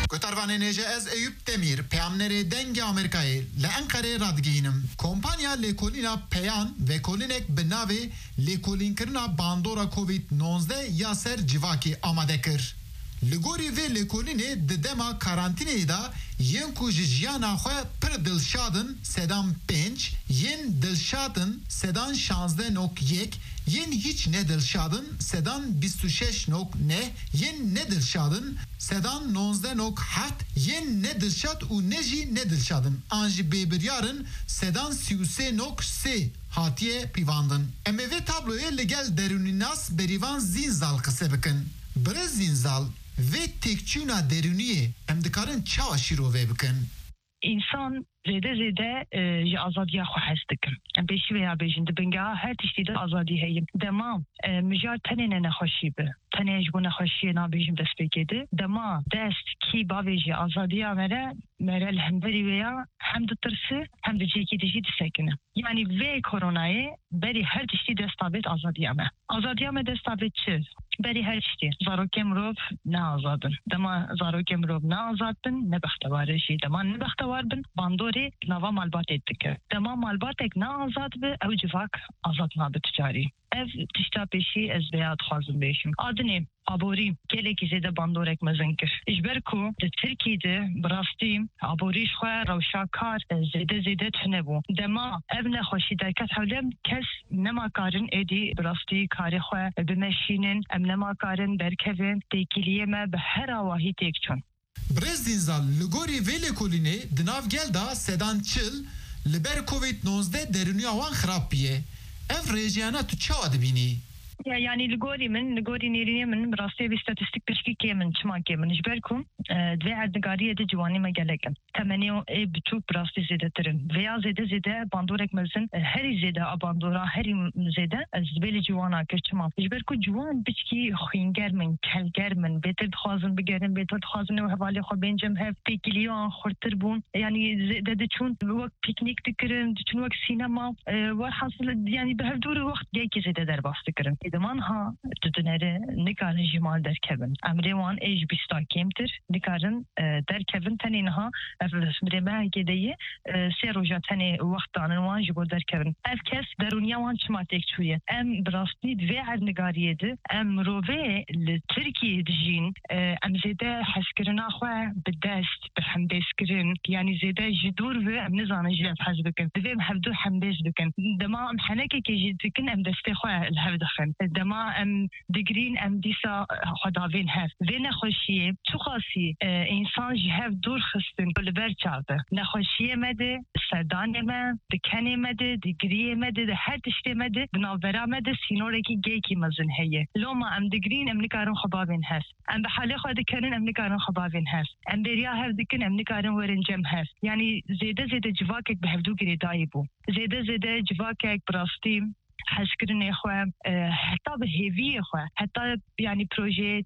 Kotarvanê nêje ez Eyüp Demir, peyamnerê dengê Amerîkayê li Enqereyê radigihînim. Kompanya lêkolîna peyan vekolînek bi navê lêkolînkirina bandora COVID-19 ya ser civakê amade kir. Li gorî vê lêkolînê di dema karantîneyê da yên ku ji jiyana xwe pir dilşadin sedan 5, yên dilşadin sedan 16.1, yên hiç ne dilşadin sedan 26.9, yên ne dilşadin sedan 19.7, yên ne dilşad û ne jî ne dilşadin an ji bêbiryarın sedan 33.3 hatiye pîvandin. Em ê vê tabloyê li gel derûnînas berîvan Zînzal qise bikin. Birê Zînzal vê têkçûna derûniyê em dikarin çawa şîrovê bikin? İnsan zêde ji azadiya xwe hez dikin. Em pêşî vê ya bêjin di bingeha her tiştî de azadî heye. Dema mijar tenê ne nexweşî bi. Tenê ji bo nexweşiyê nabêjim dest pê kêde. Dema dest kî bavê jî azadiya mere li hemberî wê ya hem ditirsi hem di cêkî de jî disekine. Yani vê koronayê berî her tiştî desta bêt azadiya me. Azadiya me desta bêt çi? Berî her tiştî. Zarokê mirov ne azadin. Dema zarokê mirov ne azad bin, ne bextewar jî. Dema ne bextewar bin, bandorê nava malbatê dike. Dema malbatek ne azad bi, ew civak azad nabe ticarî. Ev tişta pêşî ez vêya dixwazim bêjim. Adinê aborî gelekî zêde bandorek mezin kir. Ji ber ku di Tirkiyeyê bi rastî aborî ji xwe rewşakar zêde tune bû. Dema ev nexweşî derket hewlem kes nemakarin êdî bi rastî karê xwe bimeşînin, em nemakarin derkevin têkiliyê me bi her awahî têk çûn. Birê Zînzal li gorî vê lêkolînê di nav gel da sedan çil li ber COVID-19 derûniya wan xirab piye. Ev rêjiyana tu çawa dibînî? Yani li gorî nêrînê min bi rastî vê statistik pişkîkê min çimakê min ji ber ku divê erdnigariyê de ciwanî me gelek in. Temenê ê biçûk bi rastî zêdetirin. Vêya zêde bandorek mezin herî zêde a bandora herî zêde ez vê li ciwana kir çima. Ji ber ku ciwan biçkî xwînger min, kelger min, bêtir dixwazin bigerin, bêtir dixwazin ew hevalê xwe bêncim hev têkiliyê wan xurtir bûn. Yani zêde diçûn wek pîknîk dikirin, diçûn wek sînema, welhasil yani bi hevdûrê wext gelekî zêde derbas dikirin. Deman ha tutunere nikarin jimal derkevin. Emre wan ej bista kemtir. Nikarin derkevin tenin ha evresmreme gedeyi se roja tenê wextanın wan jibo derkevin. Ev kes derûniya wan çima tekçûye. Em birastî ve erdnigariyê de em mirovê li Tirkiyeyê dijîn em zêde hezkirina xwe bi dest bi hembêzkirin yani zêde ji dûr ve em nizanin jî ev hez bikin. Divê em hevdû hembêz bikin. Dema em henekekê jî dikin em destê xwe li hev dixin. Dema em digrîn em dîsa xwedavên hev. Vê nexweşiyê çuxasî însan ji hev dûr xistin li ber çav de. Nexweşiyê me de serdanê me, di kenê me de, di giriyê me de, di her tiştê me de, di navbera me de sînorekî gelekî mezin heye. Loma em digrîn em nikarin xwe bavên hev. Em bi halê xwe dikerin em nikarin xwe bavên hev. Em bêriya hev dikin em nikarin werin cem hev. Yani zêde civakek bi hevdû girêdayî bû. Zêde civakek bi rastî hezkirinê xwe heta bi hêviyê xwe heta yani projeyê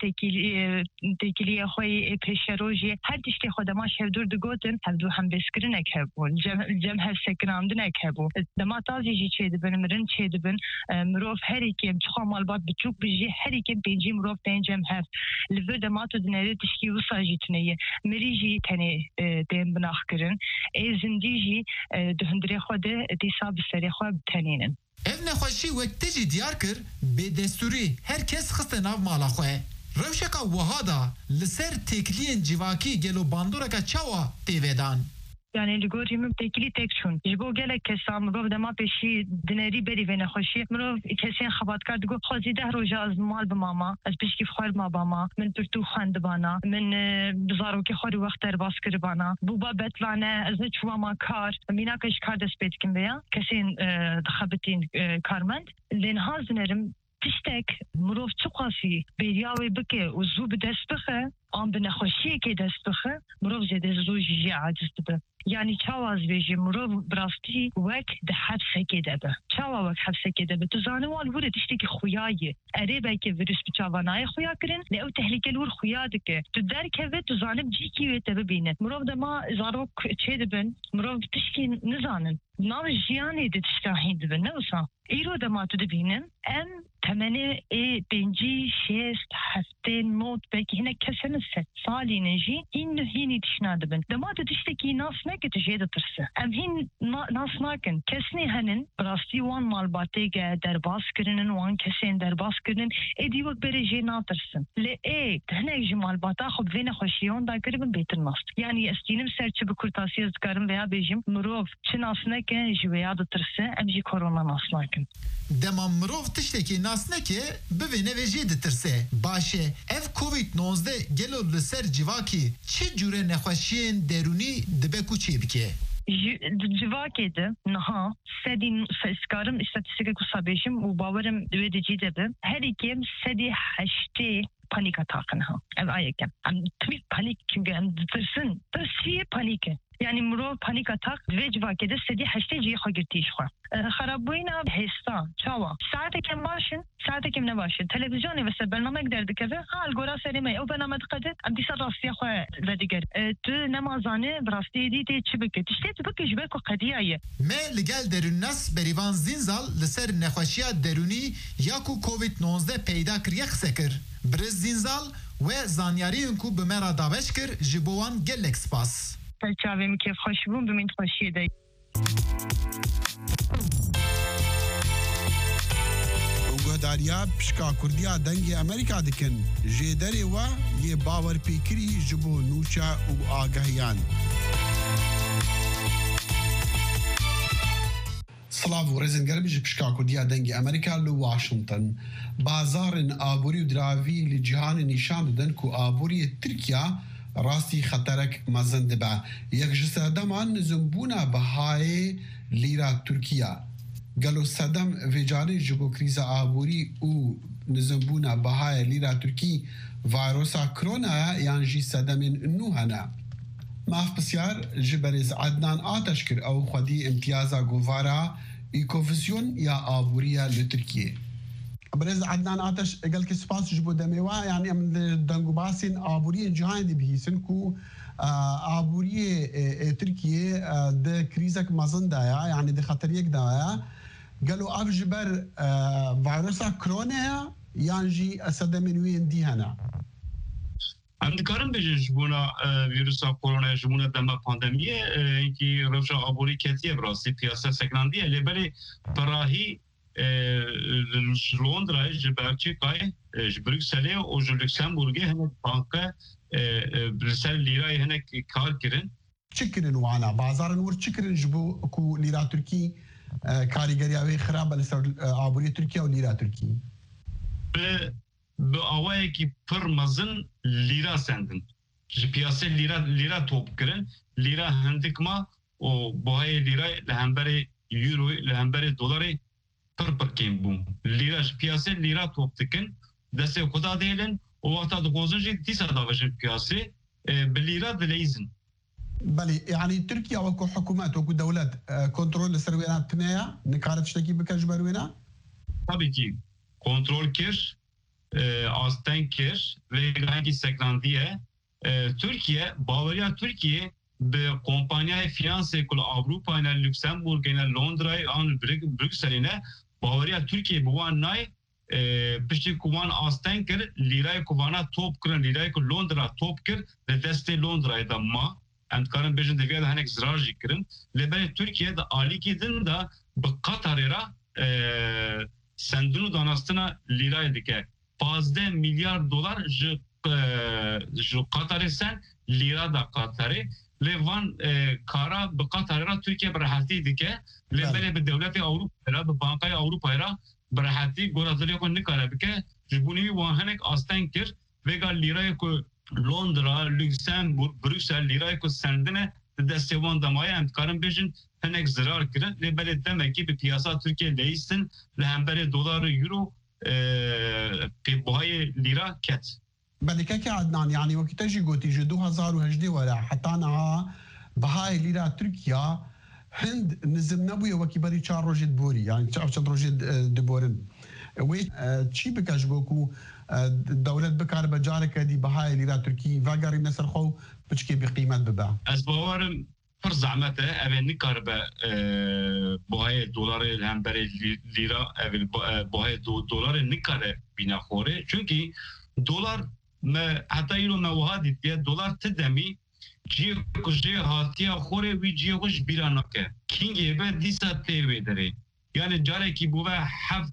têkiliyê xwe ê pêşerojê her tiştê xwe dema ji hevdûr digotin hevdû hembêzkirinek hebûn cem hevsekirandinek hebû dema tazî jî çêdibin mirin çêdibin mirov herîkê em çixa malbat biçûk bijî herîkê pêncî mirov tên cem hev li vir dema tu dinêrî tiştî wisa jî tuneyê mirî jî tenê tên binaxkirin ê zindî jî di hundirê xwe de dîsa bi serê xwe bitenînin. Ev nexweşî wek te jî diyar kir bêdestûrî herkes xiste nav mala xwe. Rewşeka wiha da li ser têkiliyên civakî gelo bandoreka çawa têvedan? Yani li gorî min têkilî tek çûn. Ji bo gelek kesan mirov dema pêşî dinêrî berî vê nexweşî mirov kesên xebatkar digot xwezî 10 roja ez mal bimama ez piştî xwar mabama min pirtû xwendibana min bi zarokê xwe rê wext derbas kiribana bûba betlane ez çûvama kar mînaka ji kar dest pê dikim vêya kesên dixebitîn karmend lê niha zinerim tiştek mirov çiqasî bêriya wê bike û zû bi dest bixe an bi nexweşiyekê dest bixe mirov zêde zû jî aciz dibe. يعني چاواز بيجي مرو براستي وك ده حبسك دبه چاوا وك حبسك دبه تزانوال ورد تشتكي خوياي قريبه كي فيروس بچاواناي خويا كرن لو تهلكه الور خويا دك تدرك هذا تزانب جيكي وتببينه مرو ده ما زاروك تشدبن مرو تشكي نزانن ناو جياني تشتاهين دبن نوسا ايرو ده ما تدبينن ام تمنه بنجي شيست هفتين نوت بكي هنا كسن الست صالي نجي إنه هيني تشنادبن دما تشتكي ناس ناك تجيد ترسه أم هين ناس ناكن كسني هنن براستي وان مال باتيجا درباس كرنن وان كسين درباس كرنن إدي وق بريجي ناترسن لإيه هنا يجي مال باتا خب فينا خوشيون دا قريبن بيت النص يعني استينم سرچ بكرتاسي ذكرم ويا بيجيم مروف چه ناس ناكن جويا ترسه أم جي كورونا ناس ناكن دما مروف تشتكي ناس ناكي ببينه وجي ترسه باشه اف کووید-19 گلو لسر جواکی چه جوره نخوشین درونی دبکو چی بکه؟ جواکی ده نها سدی سکارم استاتستیک کسابیشم و باورم دویده جیده به هر یکیم سدی هشته پانیک اتاقنها ام آیکم ام تمی پانیک کنگه ام درسن درسیه پانیکه يعني مرو بانيك اتاك فيجوا كده سدي حشتي جي خجرتيش خو خرابوينا بهستا تشاوا ساعتك كم باشن ساعتك كم نباشن تلفزيوني بس برنامج درد كذا الجورا سريمه او برنامج قد ام دي صراستي خو وديگر تو نمازانه براستي دي تشبك تشتي تبك جبك قضيه ما لقال در الناس بريوان زنزال لسر نخوشيات دروني ياكو کووید-19 پیدا کریخ سکر برز زنزال و زانیاری انکو بمرا داوش کر جبوان گلک سپاس چاویم که خوش بون بمین خوشیه دی گهداریا پشکا کردیا دنگی امریکا دکن جیدری و یه باور پیکری جبو نوچا و آگاهیان سلاو و رزن گربیج پشکا کردیا دنگی امریکا لو واشنطن بازار آبوری و دراوی لجهان نشان دن که آبوری ترکیه راستی خطرک مزند با یک جسدمان زنبونا بهای لیرا ترکیه گلو صدم ویجاری جبو کریزا آبوری او نزنبونا بهای لیرا ترکی ویروسا کرونا یعنی جی صدمین نوهنا ماف بسیار جبرز عدنان آتش کر او خودی امتیازا گوارا ایکوفیزیون یا آبوریا لترکیه برز عدنان آتش قال كي سباس جبو دميوا يعني ام دنگو باسين آبوريه جهان دي بيسن كو آبوريه تركيا ده كريزك مازن دايا يعني ده خطريك دايا قالوا افجبر فيروسا كورونا يعني اسد من وين دي هنا اندکارم بجه جبونا ویروسا کرونا جبونا دما پاندمیه اینکی روشا آبوری کتیه براستی پیاسه سکناندیه لبری پراهی لندرا جبرچی کای بروکسل و لوکسمبورگ هم بانک برسل لیرای هنه کار کردن چکرن وانا بازار نور چکرن جبو کو لیرا ترکی کاریگری اوی خراب لسر آبوری ترکیه و لیرا ترکی به آوایی که پر مزن لیرا سندن پیاسه لیرا توپ کردن لیرا هندک ما و باهای لیرای لهمبر یورو لهمبر دلاری پر کیم بوم لیرا پیاسه لیرا توپ تکن دسته خدا دیلن و وقتا دقوزنجی دیسا داوش پیاسه بلیرا دلیزن بله يعني تركيا وكو حكومات وكو دولات كنترول السروينات تنايا نكارت شتكي بكاش بروينا tabii ki kontrol kir asten kir ve hangi seklandiye Türkiye Bavaria Türkiye به کمپانیای فینانسی کل اروپا نه لوکسمبورگ نه لندن آن بروکسل نه باوریا ترکیه بوان نای پشتی کوان آستن کر لیرای کوانا توپ کرن لیرای کو لندن توپ کر و دست لندن دا ما اندکارن بجن دیگر هنک زراجی کرن لبر ترکیه دا عالی کدن دا به قطر را سندونو دانستنا لیرای دیگه 15 میلیارد دلار جو قطر sen lira da Katar'ı Levan kara به قطر Türkiye برهتی دیگه لبر به دولت اروپا به بانکای اروپا برهتی گرازلی کو نکاره بکه جبونی واهنک آستن کر وگا لیرای کو لندن لوکسمبورگ بروکسل لیرای کو سندنه دستوان دمای امکارن بجن هنک zarar کردن لبر demek ki bir piyasa Türkiye değilsin lehember dolar euro بهای لیرا کت بدك عدنان يعني وقت تجي قوتي جو 2011 ولا حتى انا بەهای لیرا تورکیا هەند نزم نەبووە وەکی بەری 4 ڕۆژێت بۆری یان چەند ڕۆژێت دەبۆرن وێ چی بکەش بۆکو دەولەت بکار بە جارێکە دی بەهای لیرا تورکی ڤاگەڕی نەسەرخۆ و بچکێ بقیمەت ببە ئەس باوەرم پر زەحمەتە ئەوێ نکار بە بەهای دۆلارێ هەمبەرێ لیرا بەهای دۆلارێ نکارە بینەخۆرێ چونکی دۆلار حتا îro me wiha dîtiye dolar ti demî ciyê ku jê hatiya xorê wî ciyê xwe ji bîra nake kîngê ve dîsa tê wê derê yani carekî bû ve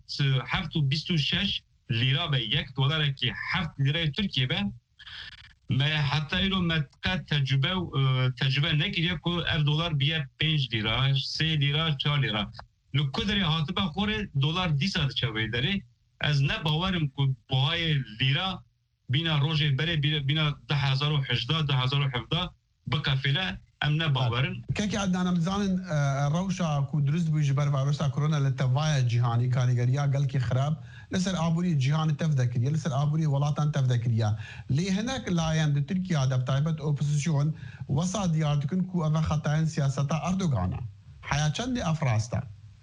7.26 lîra ve 1 dolarekî 7 lîrayê Tirkiye be me heta îro me qet tecrübe nekiriye ku ev dolar biye 5 lîra 3 lîra 4 lîra li ku derê hatibe xorê dolar dîsa diçe wê derê ez ne bawerim ku buhayê lîra بينا روجي بري بينا 2018 2017 بكافله ام نباورن كيكي عندنا مزانن روشا كو درست بو جبر فيروس كورونا للتوايا جهاني كاريغريا قالكي خراب لسر ابوري جهان تفذكريا لسر ابوري ولاتان تفذكريا لي هناك لاين تركيا دب تايبت اوبوزيشن وصاد يارتكن كو افا خطاين سياسه اردوغان حياه چند افراستا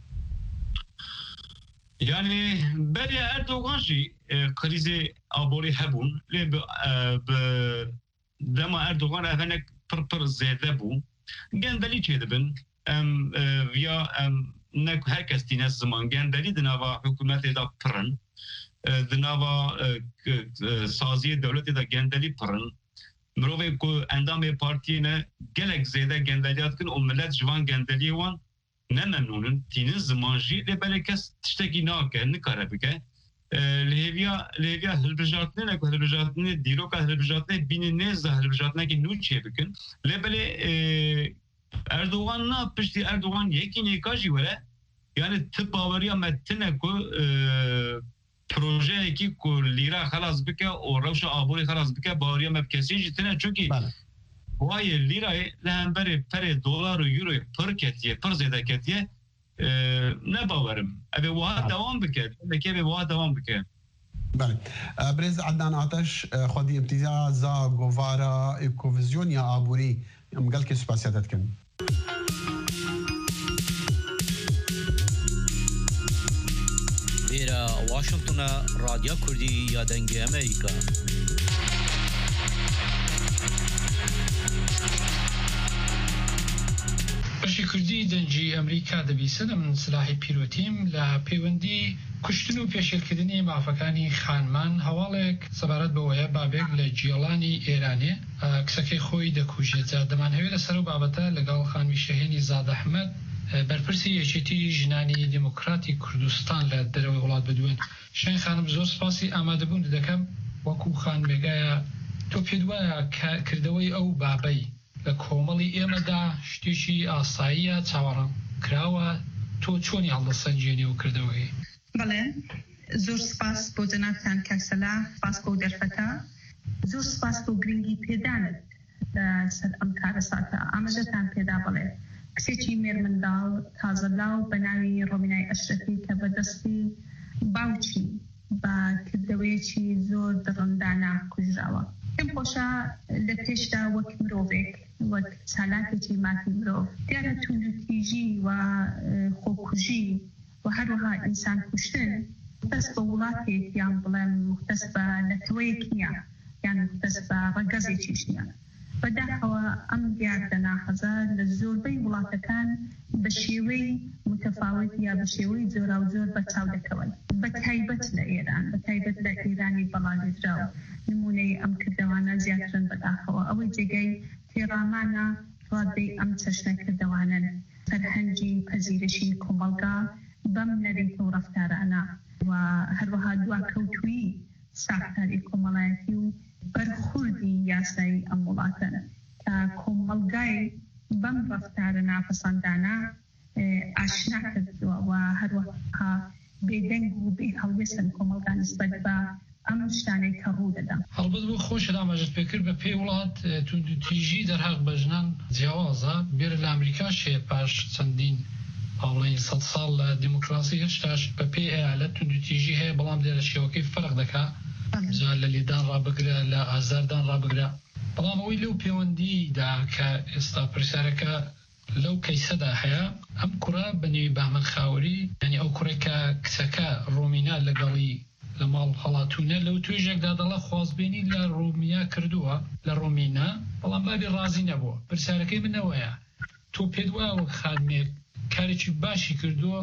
Yani beri Erdoğan jî krizi aborî hebûn lê bi dema Erdoğan evenek pir zêde bû gendelî çêdibin em ya em ne herkes tîne ziman gendelî di nava hikûmetê de pirin di nava saziyê dewletê de gendelî pirin mirovê ku endamê partiyê ne gelek zêde gendeliyat dikin û millet ji van gendeliyê wan ne memnunun tînin ziman jî lê belê kes tiştekî nake nikare bike lêviya hilbijartinê ku hilbijartinê dîroka hilbijartinê bînê nêza hilbijartinekî nû çê bikin lê belê Erdoğan na piştî Erdoğan yekî nêka jî were yani ti baweriya me tune ku projeyekî ku lîra xelas bike û rewşa aborî xelas bike baweriya me kesî jî tune çunkî Vayê lîrayê li hemberê perê dolar û euroyê pir ketiye pir zêde ketiye ne bawerim evê wiha devam bike belekî evê wiha devam bike بله برز عدنان آتش خودی امتیازا گوارا اکوویزیونیا آبوری مگل که سپاسیاتت کن ایرا واشنگتن رادیو کردی یا دنگ امریکا کردی دنجی ئەمریکا دەبیسن من سلاحی پیرۆتیم لە پەیوەندی کوشتن و پێشێلکردنی مافەکانی خانمان هەواڵێک سەبارەت بەوەیە بابێک لە جیێڵانی ئێرانێ کسەکەی خۆی دەکوژێت دەمانهەوێت لەسەر و بابەتە لەگەڵ خانوی شەهێنی زاد ئەحمەد بەرپرسی یەکێتی ژنانی دیموکراتی کوردستان لە دەرەوەی وڵات بدوێن شەین خانم زۆر سپاسی ئامادەبوون دەکەم وەکو خانبێگایە تۆ پێت وایە کردەوەی ئەو بابەی لە کۆمەڵی ئێمەدا شتێکی ئاساییە چاوەڕام کراوە تۆ چۆنی هەڵدەسەنجێنی و کردەوەی بەڵێ زۆر سپاس بۆ جەنابتان کاکسەلا سپاس بۆ دەرفەتە زۆر سپاس بۆ گرنگی پێدانت سەر ئەم کارە ساتە ئاماژەتان پێدا بڵێ کچێکی مێر منداڵ تازەلاو بە ناوی ڕۆمینای ئەشرەفی کە بەدەستی باوکی بە کردەوەیەکی زۆر دڕندانە کوژراوە پێم خۆشە لە پێشدا وەک مرۆڤێک وەک چالاکێکی مافی مرۆڤ دیارە توندوتیژی و خۆکوژی و هەروەها ئینسان کوشتن مختص بە وڵاتێک یان بڵێم مختص بە نەتەوەیەک نییە یان مختص بە ڕەگەزێکیش نییە بەداخەوە ئەم دیاردە ناحەزە لە زۆربەی وڵاتەکان بە شێوەی متەفاوت یا بە شێوەی جۆرا و زۆر بەچاو دەکەون بە تایبەت لە ئێران بە تایبەت لە ئێرانی بەڵاگەزراوە نمونەی ئەم کردەوانە زیاترن بەداخەوە ئەوەی جێگەی تێڕامانە ڕادەی ئەم چەشنە کردەوانن فەرهەنگی پەزیرشی کۆمەڵگا بەم نەریتە و ڕەفتارانە و هەروەها دواکەوتووی ساختاری کۆمەڵایەتی و بەرخوردی یاسایی ئەم وڵاتن کە کۆمەڵگای بەم ڕەفتارە ناپەسەندانە ئاشنا کردووە و هەروەها بێدەنگ و بێ هەڵوێستن کۆمەڵگا نسبەت بە ئەم شتانەی کە ڕوو دەدەم هەڵبەت بۆ خۆشە ئاماژەت پێکرد بە پێی وڵات توندوتیژی دەرهاق بە ژنان جیاوازە بێرە لە ئەمریکا شێ پاش چەندین هەوڵەی 100 ساڵ لە دیموکراسی هێشتاش بە پێی ئەیالەت توندوتیژی هەیە بەڵام لێرە شێوەکەی فەرق دەکات جا لە لێدان ڕابگرە لە ئازاردان ڕابگرە بەڵام ئەوەی لەو پەیوەندیدا کە ئێستا پرسیارەکە لەو کەیسەدا هەیە ئەم کوڕە بەنێوی بەهمەد خاوەری یعنی ئەو کوڕێکە کچەکە ڕۆمینا لەگەڵی لە ماڵ هەڵاتونە لەو توێژێکدا دەڵە خوازبێنی لە ڕۆمیا کردووە لە ڕۆمینا بەڵام بابی ڕازی نەبووە. پرسیارەکەی منەوەیە تۆ پێت وایە وەک خادمێک کارێکی باشی کردووە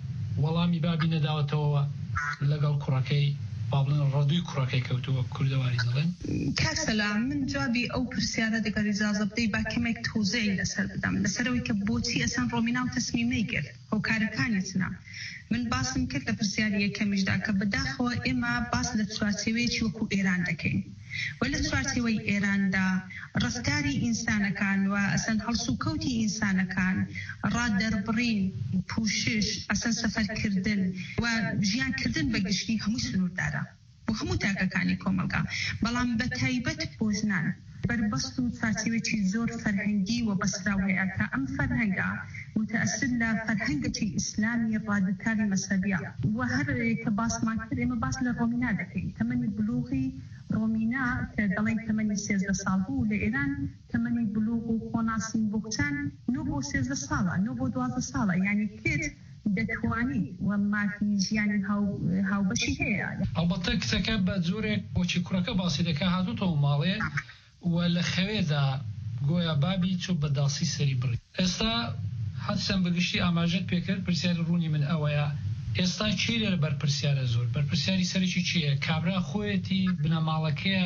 وەڵامی بابی نەداوەتەوە لەگەڵ کوڕەکەی با بڵێن ڕادووی کوڕەکەی کەوتووە کوردەواری دەڵێن؟ کاکسەلام من جوابی ئەو پرسیارە دەگەر ئیجازە بدەی با کەمێک تۆزەی لەسەر بدەم لەسەرەوەی کە بۆچی ئەسەن ڕۆمینا و تەسمیمەی کرد هۆکارەکانی چنا. من باسم کرد لە پرسیاری یەکەمیشدا کە بەداخەوە ئێمە باس لە چوارچێوەیەکی وەکو ئێران دەکەین و لە چوارچێوەی ئێراندا ڕفتاری ئینسانەکان و ئەسەن هەڵسوکەوتی ئینسانەکان ڕادەربڕین پوشش ئەسەن سەفەرکردن و ژیانکردن بە گشتی هەموو سنووردارە و هەموو تاکەکانی کۆمەلگا بەڵام بە تایبەت بۆ ژنان بربەست و چارچێوێکی زۆر فەرهەنگی و بەسراو هەیە کە ئەم فەرهەنگە متأثر لە فەرهەنگێکی ئیسلامی ڕادیکالی مەسەبیە و هەر کە باسمان کرد ئێمە باس لە ڕۆمینا دەکەین. تەمەنی بلوغی ڕۆمینا کە دەڵێن تەمەنی 13 ساڵ بوو لە ئێران تەمەنی بلوغ و خۆناسین بۆ کچان 9 بۆ 13 ساڵە 9 بۆ 12 ساڵە یعنی کێت دەتوانی و مافی ژیانی هاوبەشی هەیە. ئەڵبەتە کچەکە بە جۆرێک بۆچی کوڕەکە باسی دەکە هاتووەوە ماڵێ و لە خەوێدا گۆیا بابی چوو بە داسی سەری بڕی. ئێستا حەسەن بەگشتی ئاماژەت پێکرد پرسیاری ڕوونی من ئەوەیە ئێستا چی لێرە بەرپرسیارە زۆر بەرپرسیاری سەرکی چییە؟ کابرا خۆیەتی بنەماڵەکەیە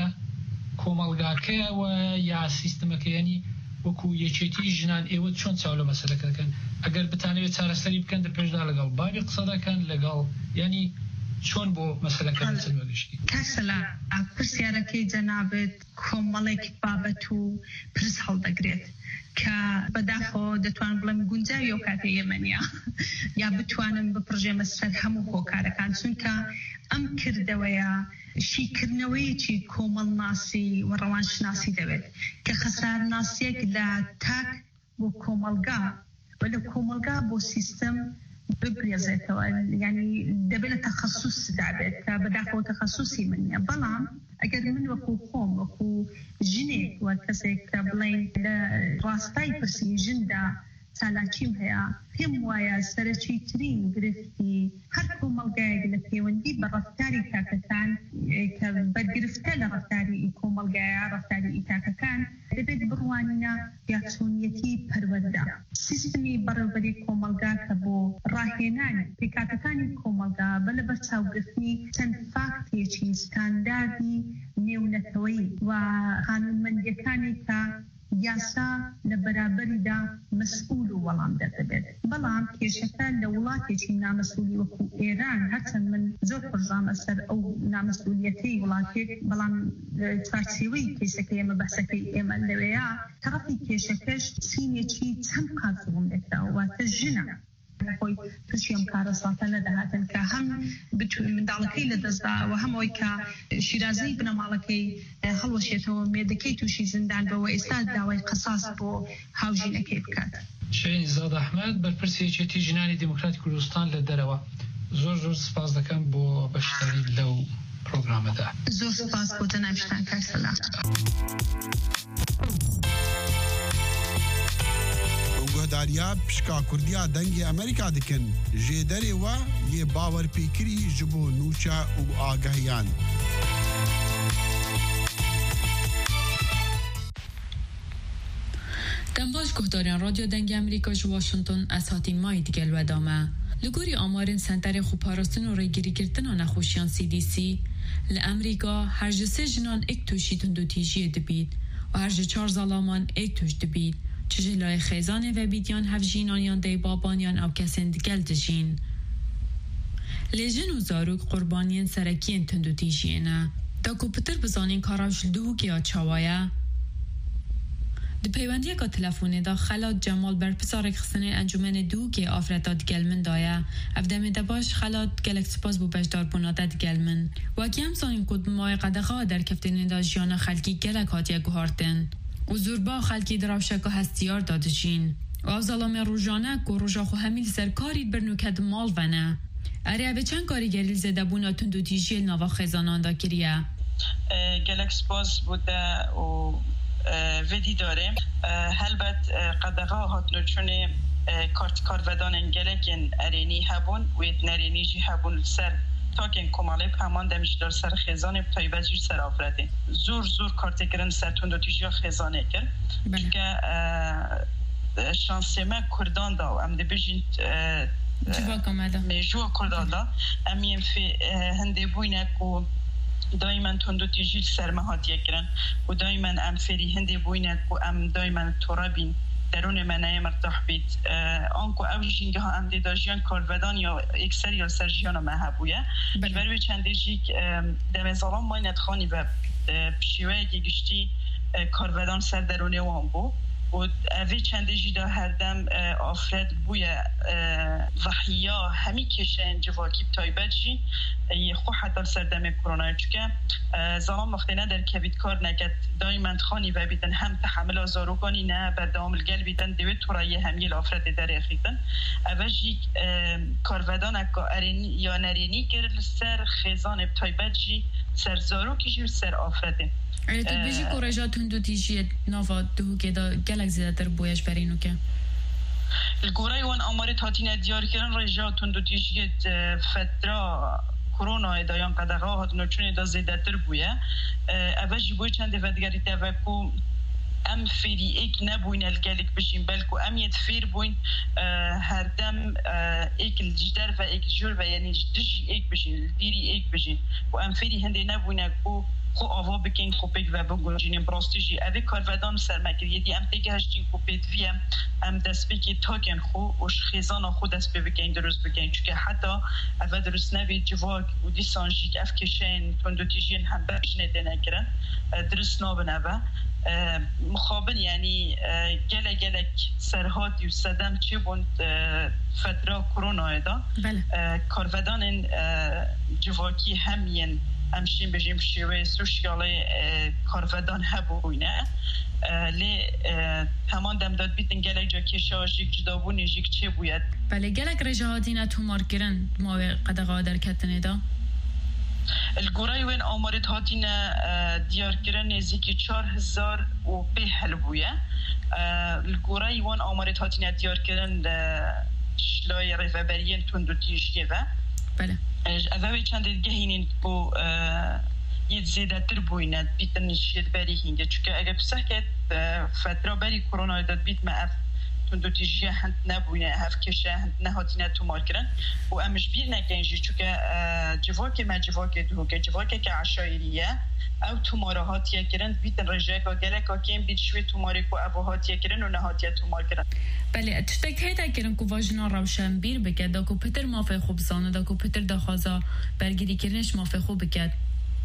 کۆمەڵگاکەیەوە یا سیستمەکەیانی وەکو یەکێتی ژنان ئێوە چۆن چاو لە مەسەلەکە دەکەن ئەگەر بتانەوێت چارەسەری بکەن دەپێشدا لەگەڵ بابی قسە دەکەن لەگەڵ ینی چۆن بۆ مەسەلەکە بچن بەگشتی؟ کاکسەلا پرسیارەکەی جەنابێت کۆمەڵێک بابەت و پرس هەڵدەگرێت کە بەداخۆ دەتوان بڵێم گونجاوی ئەو کاتە ئێمەنیە یا بتوانم بپڕژێمە سەر هەموو هۆکارەکان چونکە ئەم کردەوەیە شیکردنەوەیەکی کۆمەڵناسی و ڕەوانشناسی دەوێت کە خەسارناسیەک لە تاک بۆ کۆمەلگا و لە کۆمەلگا بۆ سیستم ببرێزێتەوە یعنی دەبێت لە تەخەسوس دابێت کە بەداخەوە تەخەسوسی منە. بەڵام ئەگەر من وەکو خۆم وەکو ژنێک وە کەسێک کە بڵێن لە ڕاستای پرسی ژندا چالاکیم هەیە پێم وایە سەرەکی ترین گرفتی هەر کۆمەلگایەک لە پەیوەندی بە ڕەفتاری تاکەکان کە بەرگرفتە لە ڕەفتاری کۆمەلگایە ڕەفتاری ئیتاکەکان دەبێت بڕوانینە یاچۆنیەتی پەروەردە سیستمی بەڕێوەبەری کۆمەلگا کە بۆ ڕاهێنانی پێکاتەکانی کۆمەلگا بە لە بەرچاوگرتنی چەند فاکتێکی ستانداردی نێونەتەوەی و قانونمەندیەکانی کە یاسا لە بەرابەریدا مەسئول و وەڵام دەدەبێت. بەڵام کێشەکە لە وڵاتێکی نامەسئولی وەکو ئێران هەرچەند من زۆر پڕژامە سەر ئەو نامەسئولیەتەی وڵاتێک بەڵام چارچێوەی کێشەکە ئێمە بەسەکەی ئێمە لەوەیە تەڕەفی کێشەکەش سینێکی چەند قات زوڵم دێتەوە واتە ژنە خۆی تووشیم کارە ساتە نەدەهاتن کە هەم منداڵەکەی لەدەستدا و هەمەوەی کە شیرازەی بنەماڵەکەی هەڵوەشێتەوە مێدەکەی تووشی زیندان بەوە ئێستا داوای قەساس بۆ هاوژینەکەی بکات. شەین زاد ئەحمەد بەرپرسێکی ژنانی دیموکراتی کوردستان لە دەرەوە زۆر سپاس دەکەم بۆ بەشداری لەو پرۆگرامەدا. زۆر سپاس بۆ تەناویشتان کاکسەلا. گۆداریا پشکا کوردیا دەنگی ئەمریکا دکن ژێ دەرێوە یێ باوەرپێکری ji بۆ نوچە و ئاگەهیان. دەمباش گۆداریان رادیۆ دەنگی ئەمریکا ji Washington ez hatin mayî digel wedame. Li gorî amarên senterê xweparastin û rêgirîkirtina nexweşiyan CDC li Emerîka her ji 3 jinan ek tûşî tundûtîjiyê dibît û her ji 4 zalaman ek tûş dibît. Çijilayê xêzanê vebîtiyan hevjînan yan deybaban yan ew kesên digel dijîn. Lê jin û zarok qurbaniyên serekiyên tundûtîjiyê ne. Da ku pitir bizanîn kara ji dûkiya çawa ye. Di peywendiyeka telefonê da Xelat Cemal berpisarek xistinê encûmenê dûkê afreta digel min daye. Ev demê de baş Xelat gelek spas bû bejdarbûna te digel min. Wekî em zanîn ku di mayê qedexa derkeftinê da jiyana xelkî gelek hatiye guhartin. û zûrba xelkî di rewşeka hestiyar da dijîn. û ev zalamên rojane ku roja xwe hemî li ser karî birnûke di mal vene. Erê ev ê çend karîgerî li zêdebûna tundûtîjiyê li nava xêzanan da kiriye? Gelek spas bû te û ودی داره هلبت قدغا هات نوچونه کارودان انگلکن ارینی هبون و نرینی جی هبون سر تاکن کمالی همان دمیشدار سر خزانه تایبه جور سر آفرده زور کارت کرن سر تون تیجیا خزانه کرد چون شانسه ما کردان دا ام دی بجین میجوا کردان دا امیم فی هنده بوینه کو دائما تندو تیجی سرمهاتیه کرن و دائما ام فری هنده بوینه کو ام دائما ترابین درون منای مرتاح بید آنکو اوجینگه ها ام دیداجیان کارودان یا اکثر یا سرجیان محبویه بروی چنده جیک دمزالان ما ندخانی و پیشیوه که گشتی کارودان سر درونه وان بو و اوی چنده جیدا هر دم آفرد بوی وحیا همی کشن جواکیب تایبت جی خو حتی سر دم کرونا چکه زمان مختنه در کوید کار نکد دایما خانی و بیدن هم تحمل آزاروگانی نه بردام الگل بیدن دوید تورایی همیل آفرد در اخیدن اوی جی کارودان اکا ارینی یا نرینی کرد سر خیزان تایبت جی سر زارو کشی و سر آفرده تو بیجی که رجات هندو تیجی نوا دو که دا گلک زیادتر بویش برینو که الگوره وان آماره تاتین دیار کردن رجات هندو تیجی فترا کرونا دایان قدغا هات نوچون دا زیادتر بویه اوش بوی چند دفدگری توکو ام فیری ایک نبوین الگلک بشین بلکو ام یت فیر بوین هر دم ایک الجدر و ایک جور و یعنی جدشی ایک بشین دیری ایک بشین و ام فیری هنده نبوینه کو خو آوا بکن خوبک و بگوجین براستیجی اوه کارودان سرمکر یدی ام تیگه هشتین خوبت ویم ام دست بکی تاکن خو وش خیزان خو دست بکن درست بکن چونکه حتی اوه درست نوید جواک و دی سانجیک اف کشین تندو تیجین هم بشنه دنه کرن درست نابن اوه مخابن یعنی گلک سرهاتی و صدم چه بوند فتره کرونا دا کارودان جواکی همین امشین بجیم شیوه سوشیاله کارودان هبوینه لی همان دمداد بیتن گلک جا کشا جیک جدابونی جیک چه بوید بله گلک رجاهاتینا تو مارکرن ما قدقا در کتنه دا الگورای وین آمارت هاتینا دیار کرن نزدیکی 4000 و به هل بویه الگورای وین آمارت هاتینا دیار کرن شلای رفبریین تندو تیجیه و بله اوه چند دیگه هینین بو یه زیده تر بوینه بیتن نشید بری هینگه چونکه اگه بسه که فتره بری کرونا داد بیت ما اف تندو تیجیه هند نبوینه هف کشه هند نهاتینه تو مار کرن و امش بیر نگنجی چونکه جواکه ما جواکه دوکه جواکه که عشایریه او تو ماره هاتیه کرن بیتن رجه که گلک که این بیت شوی تو ماره که او هاتیه کرن و نهاتیه تو مار کرن بله تشتک هیتا کرن که واجنا روشن بیر بکد دا که پتر مافه خوب زانه دا که پتر دا خوازا برگیری کرنش مافه خوب بکد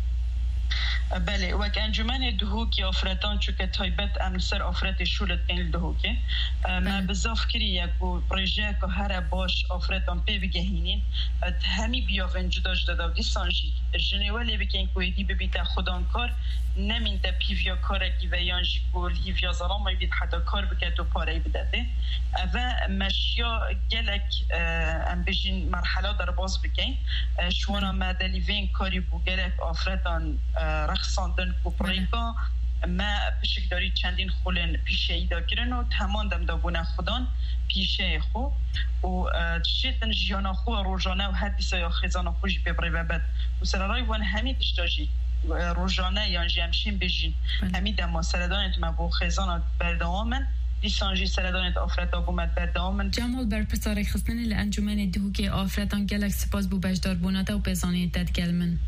بله وک انجمن دهوکی آفرتان چون که تایبت امسر آفرت شولت این دهوکی ما بزاف کری یکو پروژه که هر باش آفرتان پی بگهینین همی بیاون جدا جدا دی سانجی جنوالی بکن که دی ببیت خودانکار نمین تا پیویا کارکی و یانجی کل هیویا ظلام بید حتی کار بکد و پاره بدده و مشیا گلک ام بجین مرحله در باز بکن شوانا مدلی وین کاری بو گلک آفرتان رخصاندن کو پریکا ما بشکداری چندین خولن پیشه ایدا کرن و تمام دم دابونه خودان پیشه خو و شیطن جیانا خو روزانه و هر دیسا یا خیزانا خوش ببری و بد و سرارای وان همی تشتاجی روزانه یا جمشین بجین همی دم سردانت ما بو خیزانا بردامن دیسانجی سردانت آفرتا بومد بردامن جمال بر پسار خستن لانجمن دهوکی آفرتان گلک سپاس بو بجدار بوناتا و بزانی داد گلمن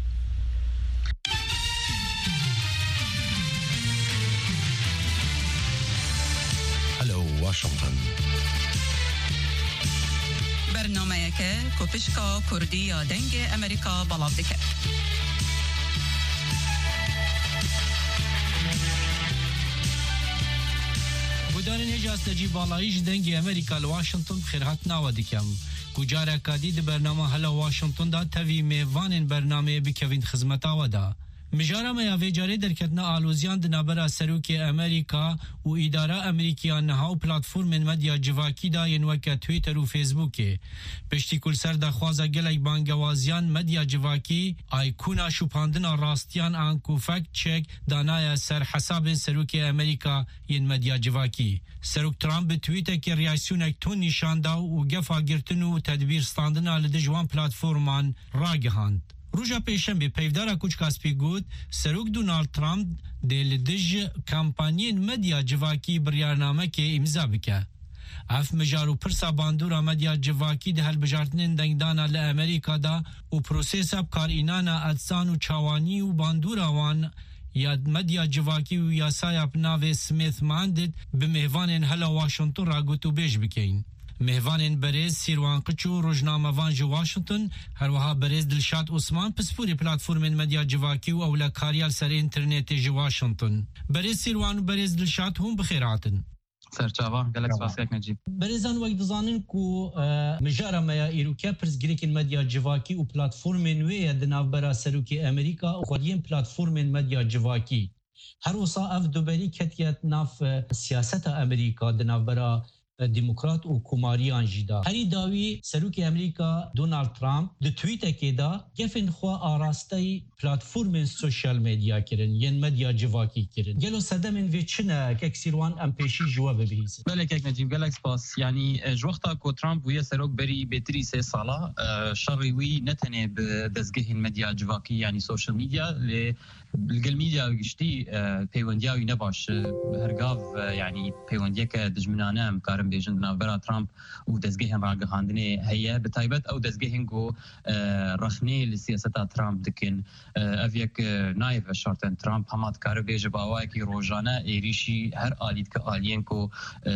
واشنطن برنامه که کوپشکا کردی یا دنگ امریکا بلاب دکه بودان نجاست جی بالایش دنگ امریکا لواشنطن خیرات ناو دکم گجاره کادی ده برنامه هلا واشنطن دا تاوی میوان برنامه بکوین خدمت آودا مجارا ما ویجاره در کتنا آلوزیان دنابرا سروک امریکا و اداره امریکیان نها و پلاتفورم مدیا جواکی دا ینوکا تویتر و فیسبوک پشتی کل سر دخوازا گلک بانگوازیان مدیا جواکی آیکونا شوپاندنا راستیان آنکو فکت چک دانای سر حساب سروک امریکا ین مدیا جواکی سروک ترامپ به تویتر که ریاسیونک تون نشان دا و گفا گرتن و تدبیر ستاندنا لدجوان پلاتفورمان راگهاند. روژا پیشنبه پیودارا کوچکاسپی گود سروک دونالد ترامپ دل دج کمپانین مدیا جواکی بریارنامه که امضا بکه. اف مجارو پرسا باندورا مدیا جواکی ده هلبجارتنین دنگدانا لامریکا دا و پروسیسا بکار اینانا ادسان و چاوانی و باندورا وان یا مدیا جواکی و یاسای اپناوی سمیث ماندد به مهوانین هلا واشنطن را گوتو بیش بکین. مهوانین بریز سیروان قچو روزنامه وان جو واشنطن هر وها بریز دلشاد عثمان پسپوری پلاتفورم مدیا جواکی و اولا کاریال سر اینترنت جو واشنطن بریز سیروان و بریز دلشاد هم بخیراتن سرچاوا گلکس واسیک نجیب بریزان وقت دزانن کو مجارا ما ایروکا پرزگریک مدیا جواکی و پلاتفورم نوی دنابرا سروک امریکا و خودین پلاتفورم مدیا جواکی هر وصا اف دوبری کتیت ناف سیاست امریکا دنابرا دموکرات و کماریان جدا هری داوی سروک امریکا دونالد ترامپ د توییت کې دا گفن خو آراستی پلاتفورم سوشال میدیا کرن ین مدیا جواکی کرن گلو صدمن وچنه ککسیروان ام پیشی جواب بهیس بله که نجیب گلکس پاس یعنی جوختا کو ترامپ وی سروک بری بتری سه سالا شری وی نتنه بدزگه مدیا جواکی یعنی سوشال میدیا بالقل ميديا ويشتي بيونديا وينباش هرقاف يعني بيونديا كدجمنانا مكارم بيجندنا برا ترامب ودزجهن راقهاندني هي بتايبت او دزجهن جو رخني لسياسة ترامب دكن افيك نايف شرطن ترامب همات كارو بيج باواكي روجانا ايريشي هر آليد كآلين كو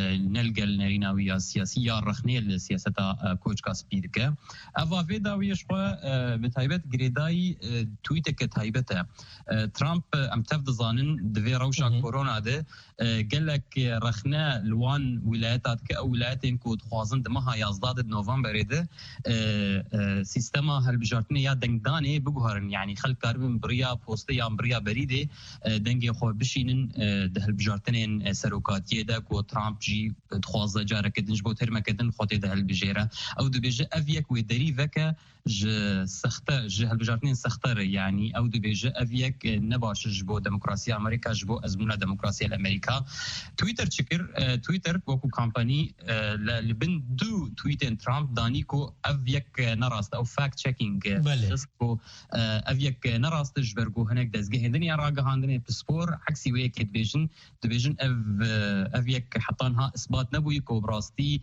نلقل نريناوية سياسية رخني لسياسة كوچ كاسبيدك افا فيدا ويشقى بتايبت غريداي تويتك تايبته ترامب ام تفض ظانن دفي روشا كورونا ده قال لك رخنا لوان ولايات كولاياتين كود خوازن دمها يازداد نوفمبر ده سيستما هالبجارتني يا دنگداني بگوهرن يعني خلق كاربن بريا بوستي يا بريا بريده دنگي خو بشينن ده هالبجارتنين سروكاتيه ده كو ترامب جي خوازه جارك دنج بو ترمه كدن خوتي ده هالبجيره او دو بيجي افيك ودريفك ج سخته ج هالبجارتنين سختر يعني او دو بيجي افيك نباش جبو ديمقراطية أمريكا جبو أزمونة ديمقراطية الأمريكا تويتر شكر تويتر وكو كامباني لبن دو تويتين ترامب دانيكو أفيك نراست أو فاكت تشيكينج بسكو أفيك نراست جبرجو هناك دزجه هندني أراجع هندني بسبور عكسي ويك دبيجن أفيك حطانها إثبات نبويكو براستي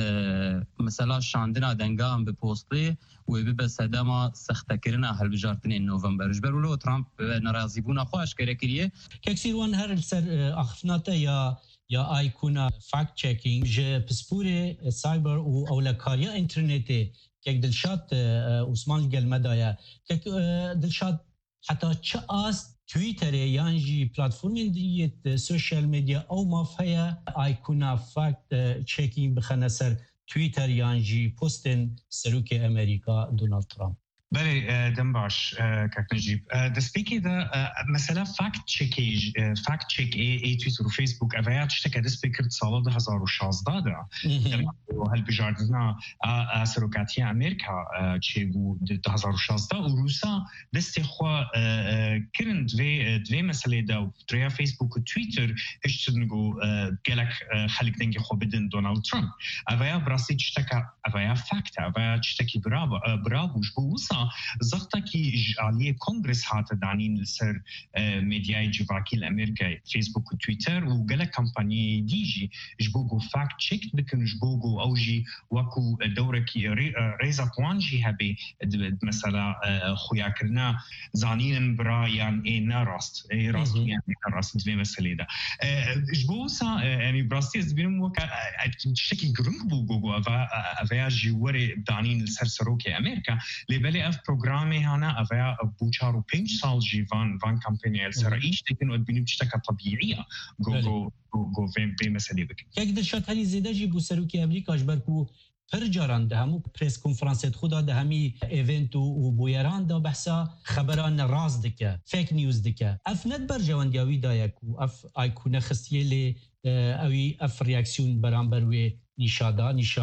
مثلا شاندنا دنجام ببوستي وبس هدما سختكرنا هالبجارتين نوفمبر جبرولو ترامب ناراضي بونا خواش كريكريه كاكسيروان هر السر اخفناتا يا ايكونا فاكت تشيكينج ج بسبوري سايبر او لكاريا انترنتي كيك دلشات عثمان قال مدايا كيك دلشات حتى تشاس تويتر يانجي بلاتفورم ديت سوشيال ميديا او ما فيها ايكونا فاكت تشيكينج بخنسر تويتر يانجي بوستن سروك امريكا دونالد ترامب بله دنباش كاك نجيب دسبيكي ده مثلا فاكت تشيك اي تويتر وفيسبوك افيات اشتكى دسبيكر تصالة ده 2016 ده هالبجاردنا سروكاتيا امريكا تشيبو ده 2016 وروسا دستخوا كرن دوي مسألة ده دريا فيسبوك وتويتر اشتنقو قالك خلق دنجي خو بدن دونالد ترامب افيا براسي اشتكى افيا فاكت افيا اشتكي برافو جبوسا زغطة كي عليه كونغرس هات دانين لسر ميدياي جواكي الأمريكا فيسبوك وتويتر وقال كامباني ديجي جبوغو فاكت تشيك بكن جبوغو أوجي وكو دورة كي ريزا بوانجي هبي مثلا خويا كرنا زانين برا يعني اي ناراست اي راست يعني ناراست دوي مسألة ده جبوسا يعني براستي زبينم وكا تشتكي جرنگ بوغو افا جيوري دانين لسر سروكي أمريكا لبالي برنامج هنا أفيا بوشار وبينج سال جي فان كامبانيا السرائيش لكن وبينو تشتكى طبيعية جو في مسألة بك. كيف دشات هذه زيادة جيبو سروكي أمريكا جبركو پرجاران ده همو پریس کنفرانس خدا ده همی ایونت و بویران دا بحثا خبران راز دکه فیک نیوز دکه اف ند بر جواندیاوی دا یکو اف آیکونه خستیه لی اوی اف ریاکسیون برانبر و نیشا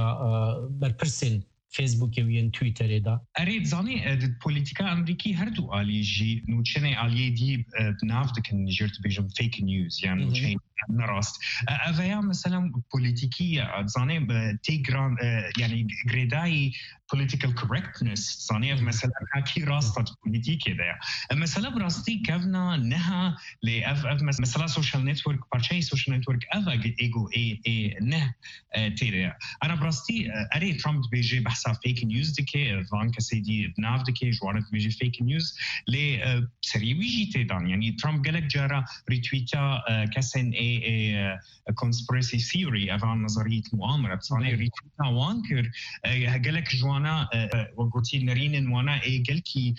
بر پرسن فیسبوک وین تویتر دا اريد زاني البوليتيكا امريكي هردو الي جي نو تشني الي دي نافدك نجرت بيجم فيك نيوز يعني نو نراست افيا مثلا بوليتيكيه زاني تيجران يعني جريداي political correctness زاني مثلا حكي راست بوليتيكي ده مثلا براستي كفنا نها لاف مثلا سوشيال نتورك بارشي سوشيال نتورك افا ايجو اي نه تيري انا براستي اري ترامب بيجي بحث فيك نيوز دكي فانكا سيدي بناف دكي جوارت بيجي فيك نيوز لي سري ويجي تيدان يعني ترامب قالك جارا ريتويتا كسن اي conspiracy theory افان نظريه مؤامره بصاني ريتويتا وانكر قالك جوانا وقلتي نرين وانا اي قالكي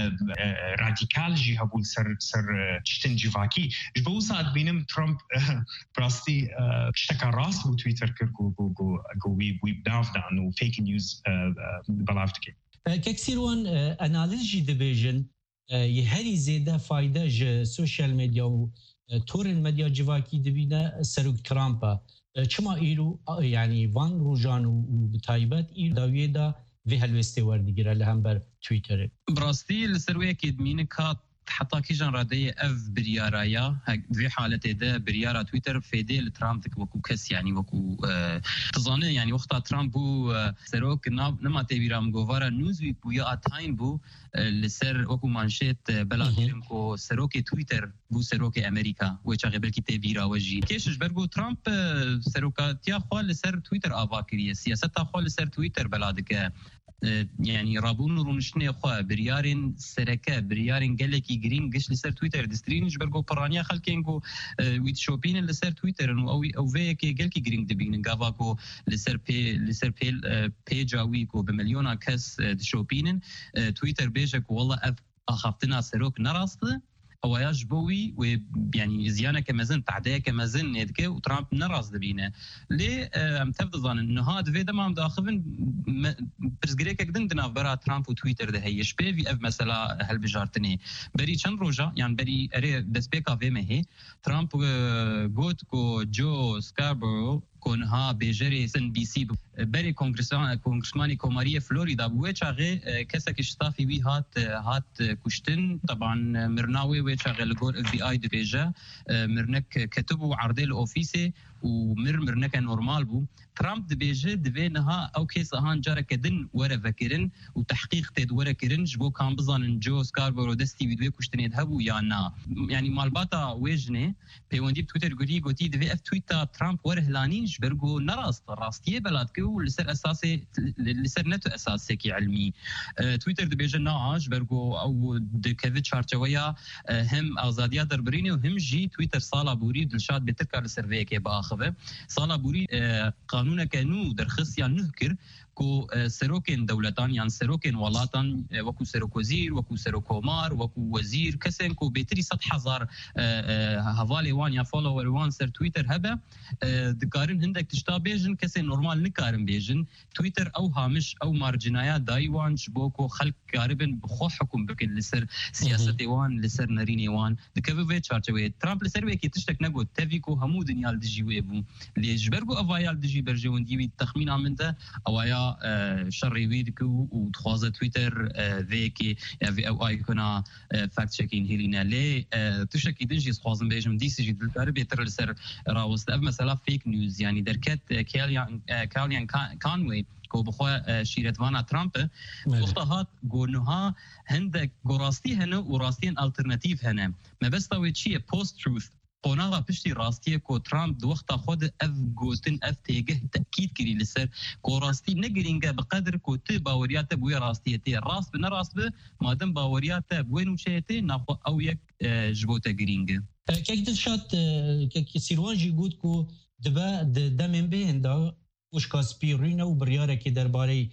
راديكال جي هبول سر تشتن جيفاكي جبوزات بينم ترامب براستي اشتكى راس بتويتر كركو وي بناف دانو فيك نيوز بلافتكي كثيرون اناليز ديفيجن يهري زياده فايده ج سوشيال ميديا و تور الميديا جواكي دبينا سروك ترامبا چما ايرو يعني وان روجان وبتايبات ايرو داويدا في هالوستي ورديغرا لهمبر تويتر براستي السرويه كيدمينك حتى كيجان رادية اف بريارايا في حالته ده بريارا تويتر فيدي لترامب وكو كس يعني وكو تظاني يعني وقت ترامب بو سروك نما تبيرام غوفارا نيوز ويك بو يا تايم بو لسر وكو مانشيت بلاديرم كو سروك تويتر بو سروك امريكا وچا قبل كي تبيرا وجي كيش جبرغو ترامب سروكاتيا خو لسر تويتر افاكريه سياسه خو لسر تويتر بلادك يعني رابون رونشني خو بريارين سركه بريارين قالكي جرين قش لسر تويتر دسترين جبرغو برانيا خلكينكو ويت شوبين لسر تويتر او فيكي قالكي جرين دبين غافاكو لسر بيج ويكو بمليون كاس شوبين تويتر بيجك والله اخافتنا سروك نراسته هو يجبوي ويعني زيانه كمازن تعديه كمازن يدك وترامب نراس دبينه ليه متفضل انه هذا في دمام داخفن برزغريك قدنا برا ترامب وتويتر ده هي شبي في اف مثلا هالبجارتني بري كان روجا يعني بري اري دسبيكا في مه ترامب جوت كو جو سكاربرو كونها بيجري سن بي سي بري كونغرسماني كوماريه فلوريدا بويتشاغي كسك اشتافي وي هات كشتن طبعا مرناوي ويتشاغي لغور اف بي اي دبيجا مرنك كتبوا عرضي الاوفيسي ومرنك نورمال بو ترامب دبيجه دبينها او كيس هان جارا كدن ورا فكرن وتحقيق تد ورا كرن جبو كان بزان جو سكاربرو دستي فيديو كشتني ذهبوا يا نا يعني مالباتا وجنه بيوندي تويتر قولي دبي اف تويتر ترامب ورا هلاني جبرغو نراست راستيه بلادكو لسر اساسي لسر نتو اساسي كي علمي تويتر دبيجه ناج برغو او دكافيت شارتويا هم ازاديا دربريني وهم جي تويتر صاله بوري دلشاد بتركر سيرفي كي باخذه صاله بوري قانون كانو درخصيا نهكر كو سروكين دولتان يعني سروكين ولاتان وكو سروك وزير وكو سروك كومار وكو وزير كسن كو بيتري 100,000 هفالي وان يا فولوور وان سر تويتر هبه دكارن هندك تشتا بيجن كسن نورمال نكارن بيجن تويتر او هامش او مارجنايا دايوان شبوكو خلق قاربن بخو حكم بكن لسر سياستي وان لسر نريني وان دكفي في تشارتوي ترامب لسر ويكي تشتك نغو تافيكو همو دنيال دجي ويبو لي جبرغو افايال دجي برجون ديوي تخمين عمنده اوايا شري ويدكو وتخوازه تويتر ذيكي في او ايكونا فاكت تشيكين هيلينا لي تشكي دنجي خوازن بيجم دي سي جي العربي تر لسر راوست اف مثلا فيك نيوز يعني دركت كاليان كانوي كو بخوا شيرتوانا ترامب وقتها قولناها هندك قراستي هنا وراستين الترناتيف هنا ما بس طويت شيء بوست تروث قناغا بشتي راستيه كو ترامب دوختا خود اف جوتن اف تيجه تاكيد كري لسر كو راستي نجرينجا بقدر كو تي باوريات بوي راستيتي راست بنا راست مادام باوريات بوين وشيتي ناخو او يك جبوتا جرينجا كيك دشات كيك سيروان جي جود كو دبا دمن بيندا وش كاسبيرينا وبرياره كي درباري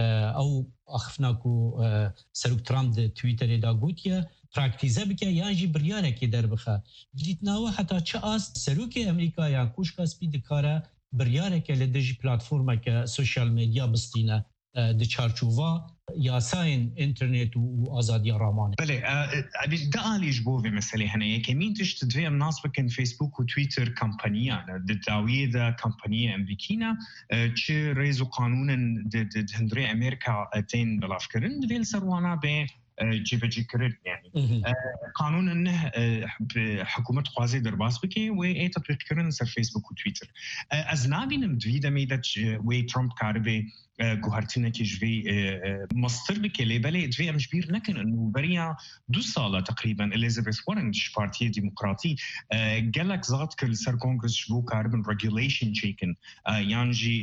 او اخفنا كو سروك ترامب تويتر دا جوتيا پراکتیزه بکه یانجی بریاره که در بخه بدیت ناوه حتی چه است سروک امریکا یا کوشکا سپی دکاره بریارێکە لە دژی پلاتفۆرمێکە سوشیال مدیا بستینە د چارچوبا یاساین ئینترنێت و ئازادیا ڕامانە. بله دا ئالیش بۆ vê meselê hene yekemîn tişt divê em nas bikin Facebook û Twitter kampaniyan di dawiyê de kampaniyê Emerîkîna çi rêz û qanûnin di hundirê Amerîka tên bilafkirin divê li ser wana bê جێبەجێکردن yani قانون نه حکومت خوازی درباس بکە و ای تطبیقکردن سر فیسبوک و تویتر از نبینم دوی دمیده و ترامپ کاربه گوهرتینه که جوی مستر بکە لێبەلێ دوێ ئەم ژبیر نەکەن و بەریا 2 ساڵە تقریبا ئەلیزابێث وارن پارتیە دیموکراتی gelek zat kir li ser kongres ji bo karibin regulation çêkin yanjî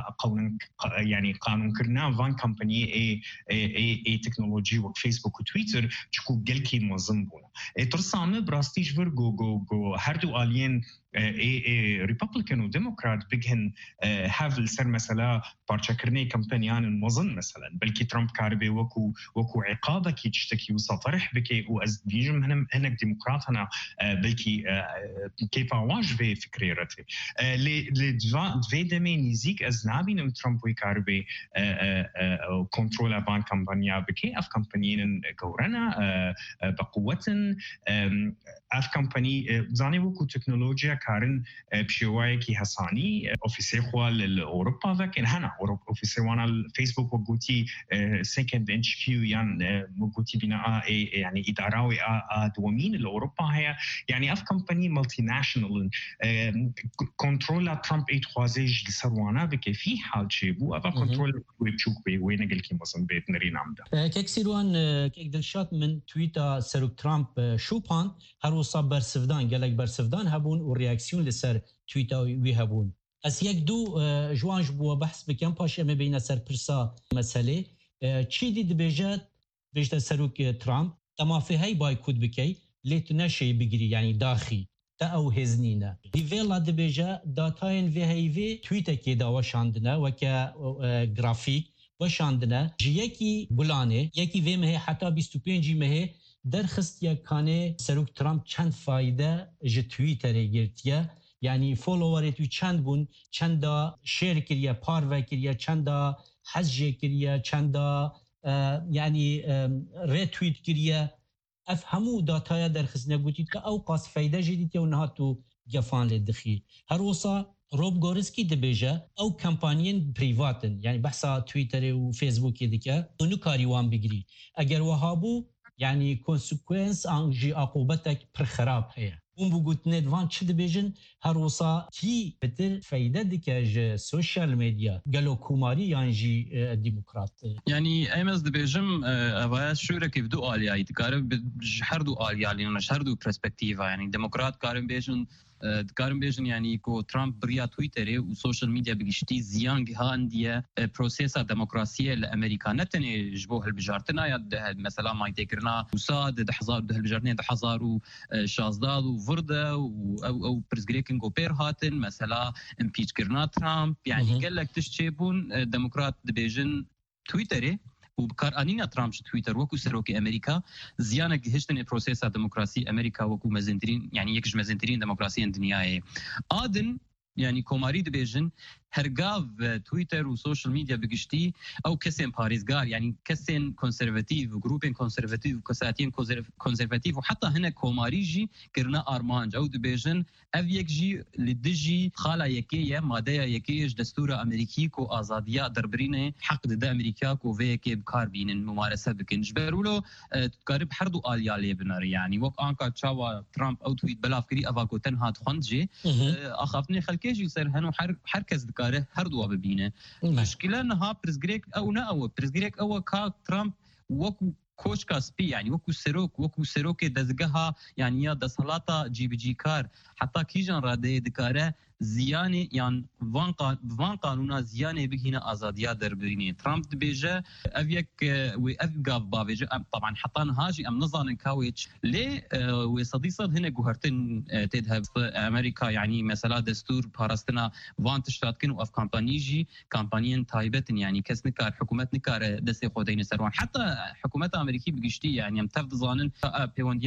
yani qanûnkirina van kampaniyê ê teknolojî wek Facebook û Twitter çikû gelkî mezin bûne. Tirsanî bi rastî ji vir got her du aliyên Republican و Demokrat بگهن هاف لسر مثلا پارچەکردنی کەمپەنیانن مەزن مثلا بەلکی ترامپ کاربێ وەکو عقابێکی تشتێکی وسە طرح بکێ و ئەس بیژم هەنێک دیموکرات هەنا بەلکی کێپاواژ vê fikrê re tê lê divê demê nîzik ez nabînim Trump wê karibê kontrola van kampanya bikê ev kampaniyên gewrena bequwetin ev kampanî zanê wekû teknolojiya karin بشێوایەکی هەسانی ئۆفیسێ خوا لە ئەوروپا vekên hene ئۆفیسێ wana Facebook وە گوتی second HQ yan گوتی بینە yani ئیدارا wê a دووەمین لە ئەوروپا هەیە yani ev kampanî multinationalin kontrola Trump ê dixwaze ji li ser wana bike fî hal çêbû ev kontrol wê biçûk bê wê negelkî mezin bê nirînam de. Kek sîrwan kek dilşat min tweeta serok Trump şûpan her wisa bersivdan gelek bersivdan hebûn û reaksiyon li ser تویتا وی هبون از یک دو جوانج بو بحث بکن پاش ام بین سر پرسا مسئله چی دید بیجت سروک ترامپ تمافی های بایکوت بکی لیتو نشی بگیری یعنی داخی تا او هزنینه دیویلا دی بیجه داتاین وی هیوی تویتا که دا وشاندنه وکا گرافیک وشاندنه جی یکی بلانه یکی وی مهی حتی 25 مهی درخست یکانه سروک ترامپ چند فایده جی تویتره گرتیه yani follower'ı çend bun, çenda share kiriye, parve kiriye, çenda hezje kiriye, çenda yani retweet kiriye. Ev hemû dataya derxistine gotit ki ew qas feyde jî dîtiye û niha tu gefan lê dixî. Her wisa Rob Gorski dibêje ew kampaniyên prîvatin yani behsa Twitterê û Facebookê dike tu nikarî wan bigirî. Eger wiha bû yani konsekwens an jî aqobetek pir xerab heye. اون بگوتنه دوان چه دبیجن هر وصا کی بتر فایده دکه جه سوشال مدیا گلو کوماری یعنی جی دیموکرات يعني ايمز دبيجم اوایت شوره که دو آلیایی دکاره هر دو آلیایی نش هر دو پرسپکتیوا يعني دموکرات کارن بیجن يعني کو ترامپ بریا تویتر و سوشال میدیا بگشتی زیان هاندیه پروسیسا دموکراسی لامریکا نتنه جبو هالبجارتنا یا مثلا ما يتكرنا وصاد 2016 وفرده او برزغريكن كوبير هاتن مثلا امبيتش كرنا ترامب يعني قال لك تشيبون ديمقراط دبيجن تويتري وبكارانينا ترامب تويتر وكو سروكي امريكا زيانه هشتن بروسيسا ديمقراطي امريكا وكو مزنترين يعني يكش مزنترين ديمقراطي الدنيا ادن يعني كوماري دبيجن هرگاف تويتر و سوشال ميديا بگشتي او كسين باريزگار يعني كسين كونسرفاتيف وجروبين كونسرفاتيف وكساتين كونسرفاتيف وحتى هنا كوماريجي كرنا ارمانج او دبيجن اف يكجي لدجي خالا يكيه ماده يكيش دستور امريكي كو ازاديا دربرينه حق د امريكا كو فيك بكاربين ممارسه بكنج برولو تقرب حردو اليالي بنار يعني وك انكا تشاوا ترامب او تويت بلافكري افاكو تنهات خوندجي اخافني خلكيجي سر هنو حركز هر دو ببینه مشکل نها پرزگریک او نه او پرزگریک او کا ترامپ وکو کوچکا سپی يعني وكو سروك دزگها يعني يا دسلاتا جي بي جي كار حتى كيجان راده دكاره زيانه يعني وان قانونا زيانه بهنا ازاديا دربريني ترامب بيجا افيك وافقاف بابيجا طبعا حطان هاجي ام نظان كاويتش لي وصديصه هنا جوهرتن تذهب امريكا يعني مثلا دستور باراستنا وان تشتاتكن واف كامبانيين تايبتن يعني كسنكار حكومت نكار دسي خودين سروان حتى حكومت امريكي بگشتي يعني ام تفض ظانن بيونديا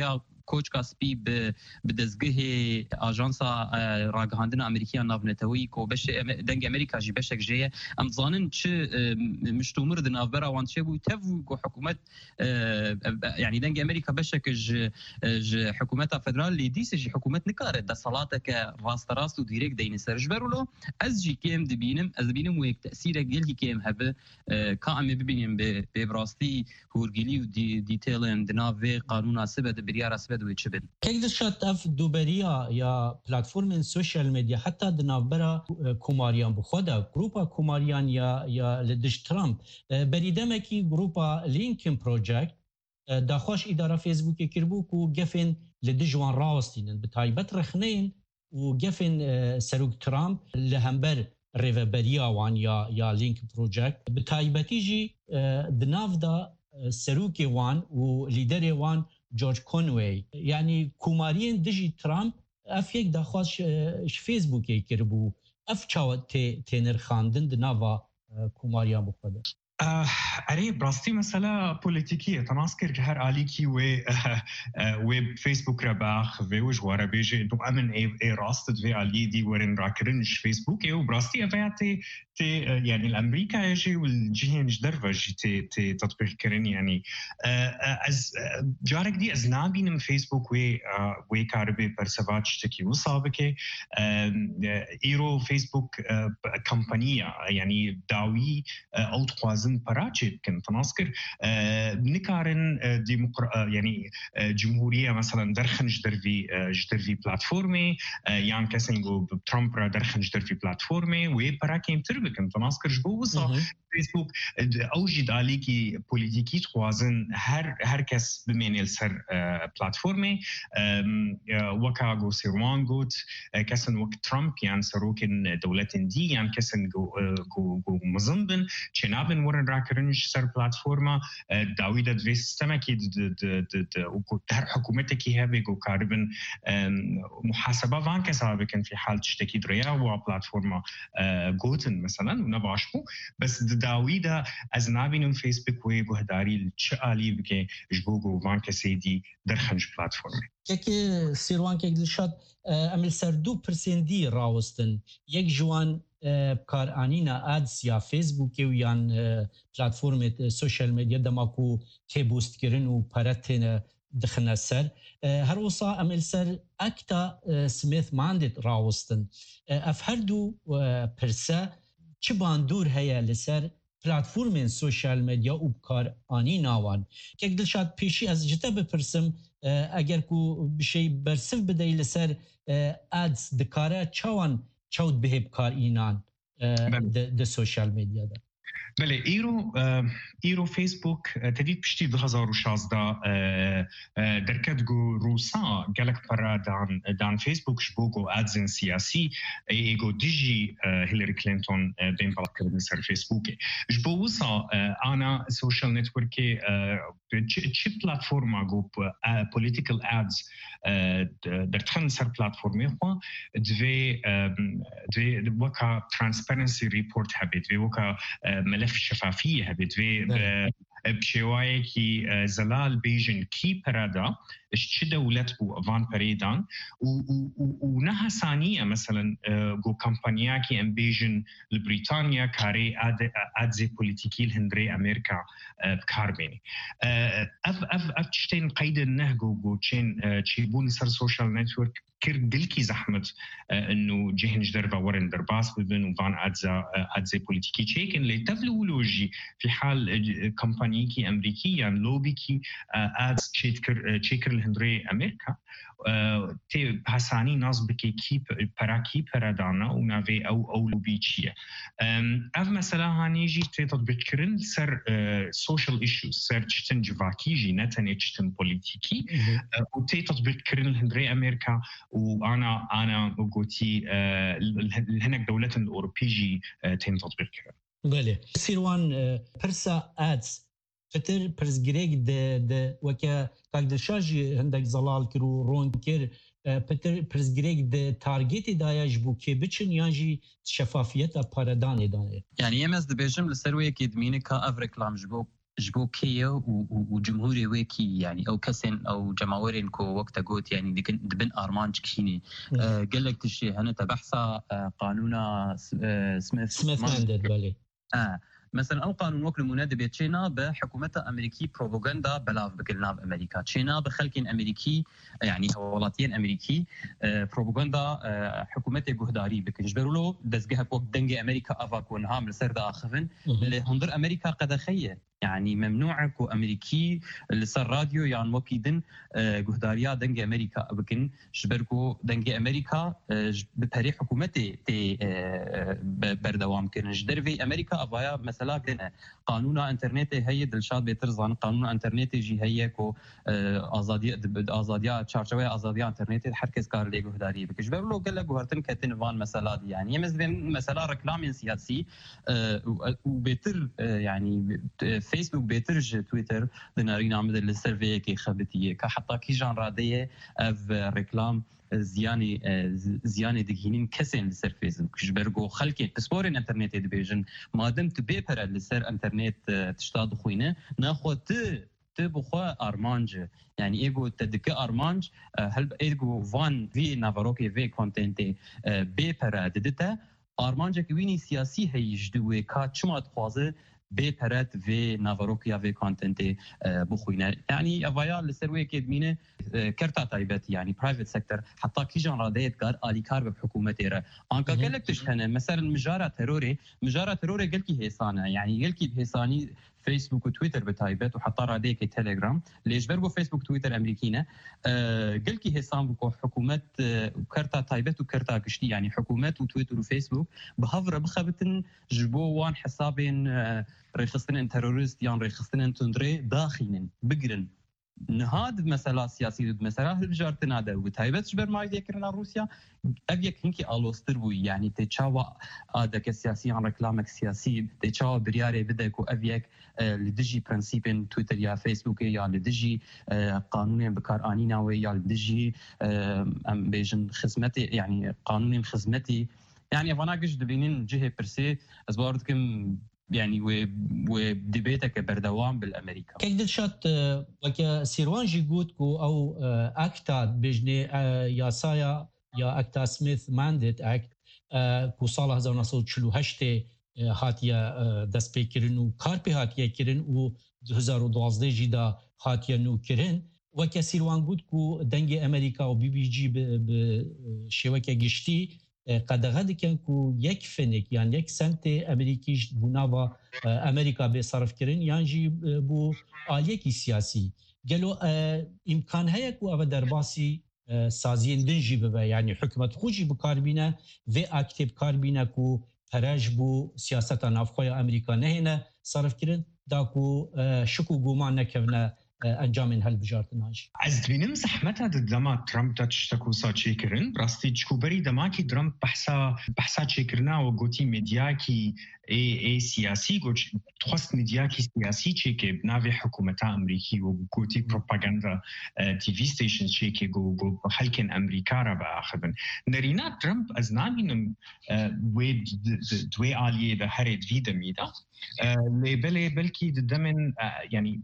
کوچ کاسپی به دزگه آژانسا راگهاندن امریکا نافنتوی کو بش دنگ امریکا جی بشک جه ام ظانن چه مشتومر د نافبرا وان چه بو تفو کو حکومت يعني دنگ امریکا بشک ج حکومت فدرال لی دیس جی حکومت نکاره د صلاتک راست راست و دیرک دین سرج برولو از جی کیم دبینم از بینم و یک تاثیر گلی کیم هبه کام ببینیم به براستی هورگلی و دیتیل دناوی قانون سبد بریار سبد و چبن كيف شات اف دوبريا يا بلاتفورم السوشيال ميديا حتى دنافبرا كوماريان بخودا جروبا كوماريان يا لدش ترامب بريدمكي جروبا لينكن بروجكت داخوش اداره فيسبوك كيربوك وقفن لدجوان راوستين بتايبت رخنين وقفن سروك ترامب لهمبر ريفابريا وان يا لينك بروجكت بتايبتي جي دنافدا سروكي وان وليدري وان جورج كونوي يعني كوماريين دجي ترامب اف يك داخواش فيسبوك يكربو اف چاو تينر خاندن دناوا كوماريا بخدا اري براستي مسألة بوليتيكية تناصكر كهر آليكي و فيسبوك رباخ و وجوارا بيجي دو امن اي راستد في آلي دي ورن راكرنش فيسبوك و براستي افياتي تي يعني الامريكا يجي والجهين جدرفج تي تطبيق كرن يعني از جارك دي از نابين فيسبوك و كاربي برسفاتش تكي وصابكي ايرو فيسبوك كمبانية يعني داوي او تخوازن براجي كن تناصكر نكارن يعني جمهورية مثلا درخن جدر في بلاتفورمي يعني كسنجو ترامب را درخن جدر في بلاتفورمي و براكيم تربكن تناصكر جبو وصا فيسبوك اوجد عليكي بوليتيكي تخوازن هر كس بمينيل سر بلاتفورمي وكاغو سيروان قوت كسن وك ترامب يعني سروكن دولتين دي يعني كسن جو مزنبن چنابن ورن راكرنش سر بلاتفورما داويدا دوي سيستما كي در حكومتكي هبه جو كاربن محاسبة وان كسابكن في حال تشتكي دريا و بلاتفورما جوتن مثلا ونباشمو بس داويدا از نابينم فيسبوك و گهداري چالي بكي جبوغو وان كسيدي درخنش بلاتفورما كي سيروان كي دلشاد امل سردو پرسندي راوستن يك جوان بکارانینا ادز یا فیسبوک و یا پلتفرم سوشال مدیا دماکو که بوست کردن و پرتن دخنه سر هر وصا عمل سر اکتا سمیث ماندت راوستن اف هر دو پرسه چه باندور هیا لسر پلتفرم سوشال مدیا و بکارانینا وان که دلشاد پیشی از جتا بپرسم اگر کو بشی برسف بدهی لسر ادز دکاره چوان چود به بکار اینان د سوشال مدیا ده بله ایرو فیسبوک تدید پشتی 2016 درکت گو روسا گلک پر دان فیسبوک شبوگو ادزن سیاسی ایگو دیجی هیلاری کلینتون بین پاک کردن سر فیسبوک جبوسا آنا سوشال نتورکی چی پلتفرما گو پولیتیکل ادز در تخن سر پلتفرمی خوا دوی وکا ترانسپرنسی ریپورت هبید دوی وکا ملف شفافية هبتوي بشواية كي زلال بيجن كي برادا اشتشي دولت بو افان بريدان ونها ثانية مثلا جو كامبانيا كي ام بيجن لبريطانيا كاري ادزي بوليتيكي الهندري امريكا بكاربيني اف تشتين قيد النهجو جو تشين تشيبون سر سوشيال نتورك كير دلكي زحمت انه جهن جدربا ورن درباس ببن وفان ادزي بوليتيكي تشيكن لتفلولوجي في حال كامبانيكي امريكيه لوبيكي ادز تشيكر الهندري امريكا تي حساني نصبكي كي براكي برادانا ونافي او لوبيتشيه اف مثلا هانيجي تي تطبيق كرن سر سوشيال ايشوز سر تشتن جواكيجي نتني تشتن بوليتيكي وتي تطبيق كرن الهندري امريكا وانا قلتي هناك دولة الأوروبية تم تطبيق كذا. بله. سيروان برسا أدز فتر برزجريك د وكا كاغد شاجي عندك زلال كرو رون كير فتر برزجريك د تارجت دايج بو كي بتشن ياجي شفافية بارادان دانه. يعني يمز دبيجم لسروي كيد مينكا افريك لامجبو جبو كيا وجمهوري ويكي يعني او كسن او جماورين كو وقت قوت يعني دبن ارمانج كيني قال لك تشي هنا تبحثا قانونا سميث ماندل بالي مثلا او قانون وكل منادى بتشينا بحكومه امريكي بروباغندا بلاف بقلنا بامريكا تشينا بخلكين امريكي يعني هولاتين امريكي بروباغندا حكومه جهداري بكجبروا له دزجها وقت دنجي امريكا افاكون هام لسرد اخفن اللي هندر امريكا قد خيه يعني ممنوع كو امريكي اللي صار راديو يعني وكيدن جهداريا دنجي امريكا بكن شبركو دنجي امريكا بتاريخ حكومتي تي بردوام كن جدر في امريكا افايا مثلا كنا قانون انترنت هي دلشاد بيترزان قانون انترنت جي هي كو ازاديه تشارشوي ازاديه انترنت حركز كار لي جهداري بكجبر له قال لك جهرتن كتن فان مثلا يعني مثلا ركلام سياسي وبيتر يعني فيسبوك بيترج تويتر دنارينا عمد السيرفي كي خبتيه كحتى كي جان راديه اف ريكلام زيانه دغينين كسن لسر فيسبوك جبرغو خلكي بسبور الانترنت دبيجن مادام تبيبر لسر انترنت تشتاد خوينه ناخذ تبخوا ارمانج يعني ايجو تدك ارمانج هل ايجو فان في نافاروكي في كونتنت بيبر ددتا ارمانج كويني سياسي هي جدوي كا چما تخوازه بيبرات في نافاروكيا في كونتنت بخوينا يعني افايا لسروي كدمينه كرتا تايبت يعني برايفت سيكتور حتى كي جان راديت كار اليكار بحكومتي را انكا قالك تشتنه مثلا مجاره تروري قالكي هيسانه يعني قالكي بهيساني فيسبوك وتويتر بتايبت وحتى راديك تيليجرام ليش بربو فيسبوك تويتر امريكينا قالكي هيسان بكو حكومه كرتا تايبت وكرتا قشتي يعني حكومات وتويتر وفيسبوك بهفره بخبتن جبو وان حسابين ريخستن تيرورست يعني ريخستن تندري داخلين بقرن نهاد مثلا سياسي مثلا هالجارتن هذا وتايبت جبر ما يذكرنا روسيا ابيك هنكي الوستر بو يعني تشاوا هذا كسياسي عن ركلامك سياسي تشاوا برياري بدك وابيك لدجي برنسيبين تويتر يا فيسبوك يا لدجي قانونين بكار انينا ويا لدجي ام بيجن خدمتي يعني قانونين خدمتي يعني فانا قش دبينين جهه برسي ازبارتكم يعني و ديبيتك بردوام بالامريكا كيف دلشات وكا سيروان جيغوتكو او اكتا بجني ياسايا يا اكتا سميث مانديت اكت كو صالح 1948 هاتيا دسبيكرن و كاربي هاتيا كرن و 2012 جدا هاتيا نو كرن وكا سيروان جوتكو دنجي امريكا و بي بي جي بشبكه گشتي قدغه دکن کو یک فنک یعنی یک سنت امریکیش بوناوا امریکا به صرف کردن یعنی بو آلیکی سیاسی گلو امکان هیا کو او درباسی سازین دنجی به یعنی حکومت خوشی بکاربینه و اکتیب کاربینه کو پرج بو سیاست نافخوی امریکا نه صرف کردن دا کو شکو گومان نکونه انجام هالبجارتناج از بینم زحمت دما ترامپ تشتكو ساچی کرن راستی چکوبری دما کی ترامپ بحثا چکرنا و گوتی مدیا کی ای سیاسی گوش خواست مدیا کی سیاسی چی که بناوی حکومت امریکی و گوتی پروپاگاندا تی وی ستیشن چی که گو حلکن امریکا را با آخرن نرینا ترامپ از نامینم دوی آلیه به هر دوی میدا بلکی دمن يعني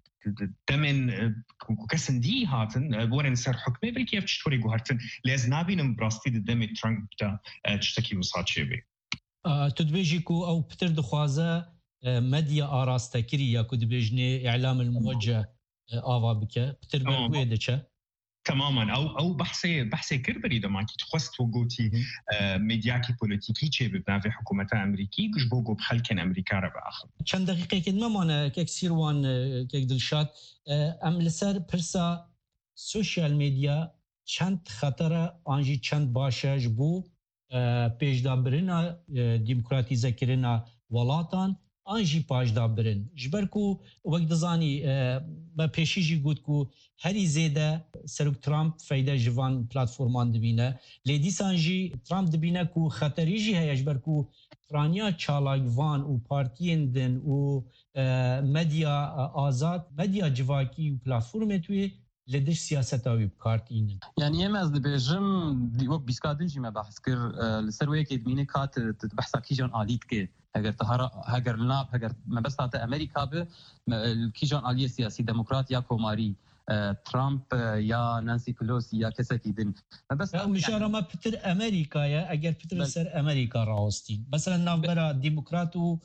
دمن كسندي هاتن ورن سر حكمه بلكي يفتشتوري جوهرتن لازنابين براستي دم ترامب دا تشتكي وصات بي تدبيجيكو او بتر دخوازه مديا آراستكري يا كدبيجني اعلام الموجه آوا بك بتر بلوي دچه تماما او بحثي كربري دما كي تخصت وقوتي ميدياكي بوليتيكي تشي بنافي حكومه امريكي كش بوغو بخلكن امريكا راه باخر چند دقيقه كد ما كيك سيروان كيك دلشات ام لسر برسا سوشيال ميديا چند خطر انجي چند باشه بو پیشدابرنا ديمقراطيزه كرنا ولاتان انجي پاجدابرن جبركو وقت دزاني با پیشيجي گوتكو هري زيده سرک ترامپ فايده جوان پلاتفورمان دبینه لیدی سانجی ترامپ دبینه کو خطری جی هیج برکو فرانیا چالاگوان و پارتیین دن و مدیا آزاد مدیا جواکی و پلاتفورم توی لدش سیاست آوی بکارتین يعني اما از دبیجم دیوک بیسکادن جی ما بحث کر لسروی که دبینه کات تبحثا کی جان آلیت که هاگر ما بس تا امریکا به کیجان علی سیاسی دموکرات یا کوماری ترامپ یا نانسی پلوسی یا کسی که دن بس مشاره ما پتر امریکا یا اگر پتر سر امریکا راستی مثلا نامبرا ديمقراط و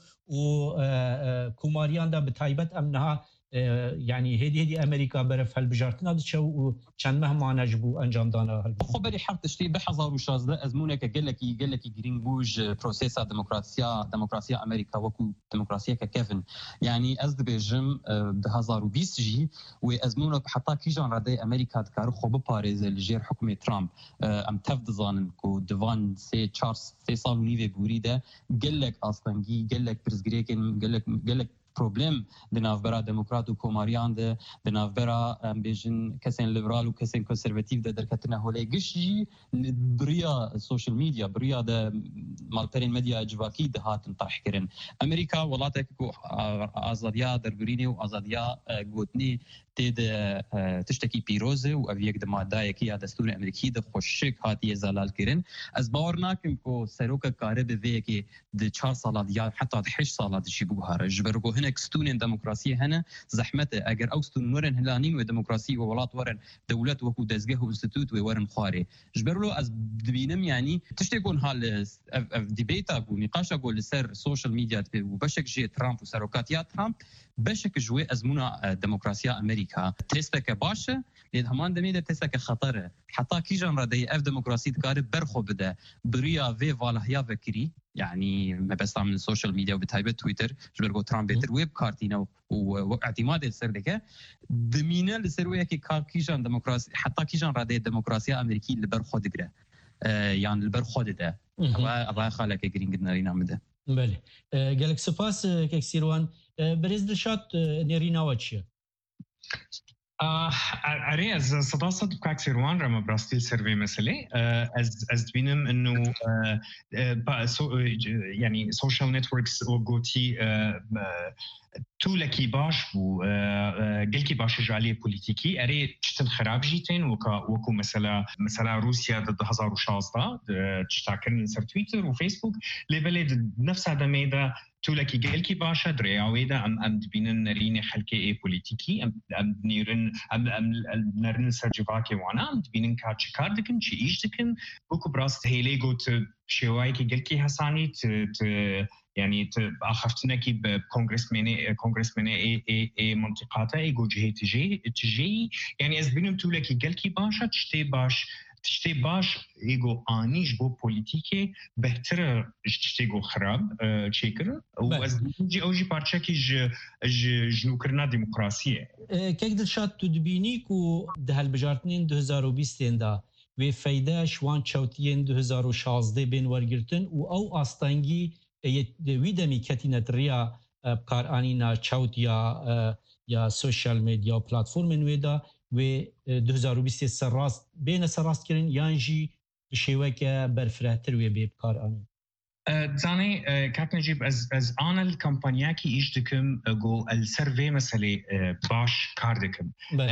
کوماریان دا بتایبت امنها يعني هدي امريكا برف هالبجارتنا دشو كان مهما نجبو انجام دانا خو بري حق تشتي ب 2016 ازمونك قال لك جرين بوج بروسيسا ديمقراطيا امريكا وكو ديمقراطيا كيفن يعني از بيجم ب 2020 جي وازمونك حتى كيجان ردي امريكا دكار خو بباريز الجير حكم ترامب ام تفد زانن كو ديفان سي تشارلز سي صالوني بوريده قال لك اصلا قال لك برزغريكن قال لك problem de navbera demokrat u komarian de navbera bejin kesen liberal u kesen konservativ de derketine holê gişî biriya social media biriya de malperên medya civakî de hatin tarh kirin Amerika welatek ku azadiya dergirînê û azadiya gotinê tê de tiştekî pîroz û ev yek de madayekî ya destûrê Amerîkî de xweşik hatiye zelal kirin ez bawer nakim ku serokek kare bi vê yekê di 4 sala ya heta 8 sala dijî biguhare ji ber ku هناك ستون ديمقراطية هنا زحمته أجر أو ستون ورن هلانين وديمقراطية وولات ورن دولات وكو دزجه وانستيتوت وورن خاري جبرلو از دبينم يعني تشتكون هال ديبيتا ونقاش أقول لسر سوشيال ميديا وبشك جي ترامب وسروكات يا ترامب بشك جوي أزمونا ديمقراطية أمريكا تستك باشا لأن همان دميدة تستك خطرة حتى كيجان ردي أف ديمقراطية كار برخو بده بريا في فالهيا فكري يعني ما بس من السوشيال ميديا وبتايبه تويتر جبرجو ترامب بيتر ويب كارتينا واعتماد السردكه دمينا لسرويه كي كيجان ديمقراطية حتى كيجان ردي الديمقراطية أمريكي اللي برخو دقره يعني اللي برخو ده الله خالك جرين نارينا مده بله قالك سپاس كيكسيروان بريز دشات نيرينا واتشي أري از صدا صد كاكسيروان رما براستيل سيرفي مسألة از بينم إنه يعني social networks وقوتي تولكي باش بو قلكي باش جالية بوليتيكي أري تشتن خراب جيتين وكو مثلا روسيا ضد 2016 تشتاكن سر تويتر وفيسبوك لبلد نفس هذا ميدا تولكي قلكي باشا درياويدا أم دبينن نرين خلكي اي بوليتيكي أم نرن سرجواكي وانا أم دبينن كاتش كاردكن شي إيشتكن وكو براست هيلي قوت شوايكي قلكي حساني يعني أخفتنا كي بكونغرسمني اي منطقاتا اي جو جهة تجي يعني أزبينم تولكي قلكي باشا تشتي باش ايجو انيش بو بوليتيكي بهتر تشتيجو خراب تشيكر وازجي اوجي بارتشاكي جنوكرنا ديمقراطيه كيك دشات تدبينيكو دهال بجارتنين 2020 دا و فايده شوان چوتين 2016 بين ورگرتن و او استانگي ويدمي كاتينت ريا بكارانينا چوت يا سوشيال ميديا بلاتفورم ويدا و 2020 سراست بين سراست كرين يانجي بشيوكه برفرهتر و بيبكار اني زاني كاك نجيب از انا الكامبانياكي ايش دكم جو السيرفي مثلا باش كاردكم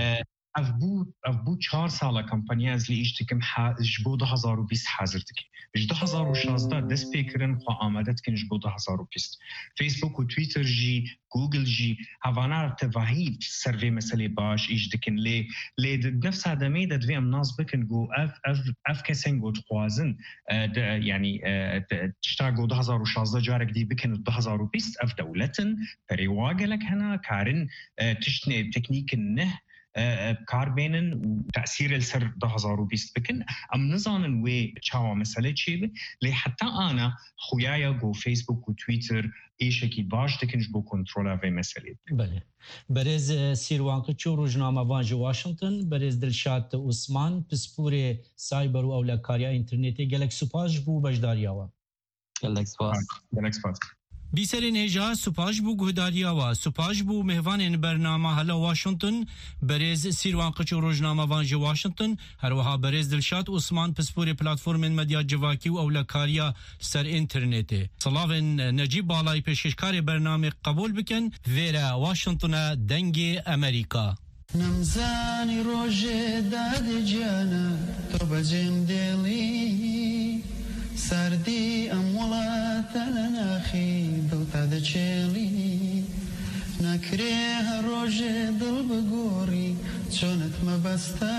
افبو 4 سالا كامبانيا از لي ايش دكم جبو 2020 حاضرتك 2016 دست بيكرن خو آمدت كن جبو 2020 فيسبوك و تويتر جي جوجل جي هوانا تفاهي سيرفي مثلا باش ايش دكن لي نفس هذا ميدا دوي امناز بكن جو اف كسن جو تخوازن يعني تشتاقو 2016 جارك دي بكن 2020 اف دولتن بريواقلك هنا كارن تشتني تكنيك النه كاربينن وتأثير السر 2020 بكن أم نظانن وي تشاوى مسألة شيء لي حتى أنا خويايا جو فيسبوك وتويتر إيش أكيد باش تكنش بو كنترولا في مسألة بله برز سيروان كتشو روجنامة وانجي واشنطن برز دلشات عثمان بسپور سايبر و أولكاريا إنترنتي گلک سپاش بو بجدارياوا گلک سپاس بیسرین هجا سپاش بو گهداریا و سپاش بو مهوان برنامه هلا واشنطن برز سیروان قچو روزنامه وانجی واشنطن هر وها برز دلشات عثمان پسپور پلتفرم مدیا جواکی و اولکاریا سر اینترنت صلاون نجیب بالای پیشکشکار برنامه قبول بکن ویرا واشنطن دنگ امریکا نمزانی روژه داد جانا تو بجم دلی سردی ام ولات لناخی دلتا دچێڵی نەکرێ هەر ڕۆژێ دڵ بگۆڕی چۆنت مەبەستە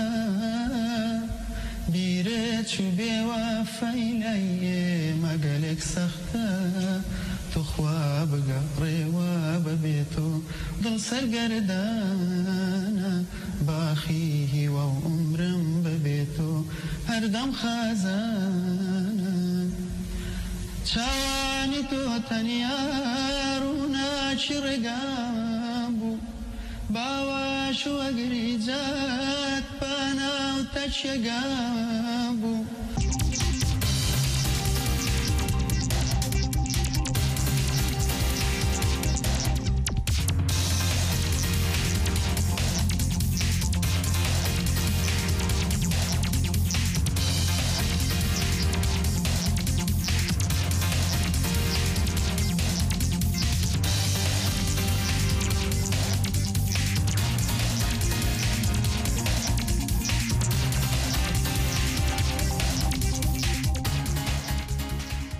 بیرێت چوو بێوافەی لای ئێمە گەلێک سەختە توخوا بگەڕێوە ببێت و دڵ سەرگەردانە باخی هیوە و عمرم ببێت و هەردەم خازانە چاوانی تۆ تەنیا ڕووناچی ڕێگام بوو باواش وەگری جات پاناو تەچێگام بوو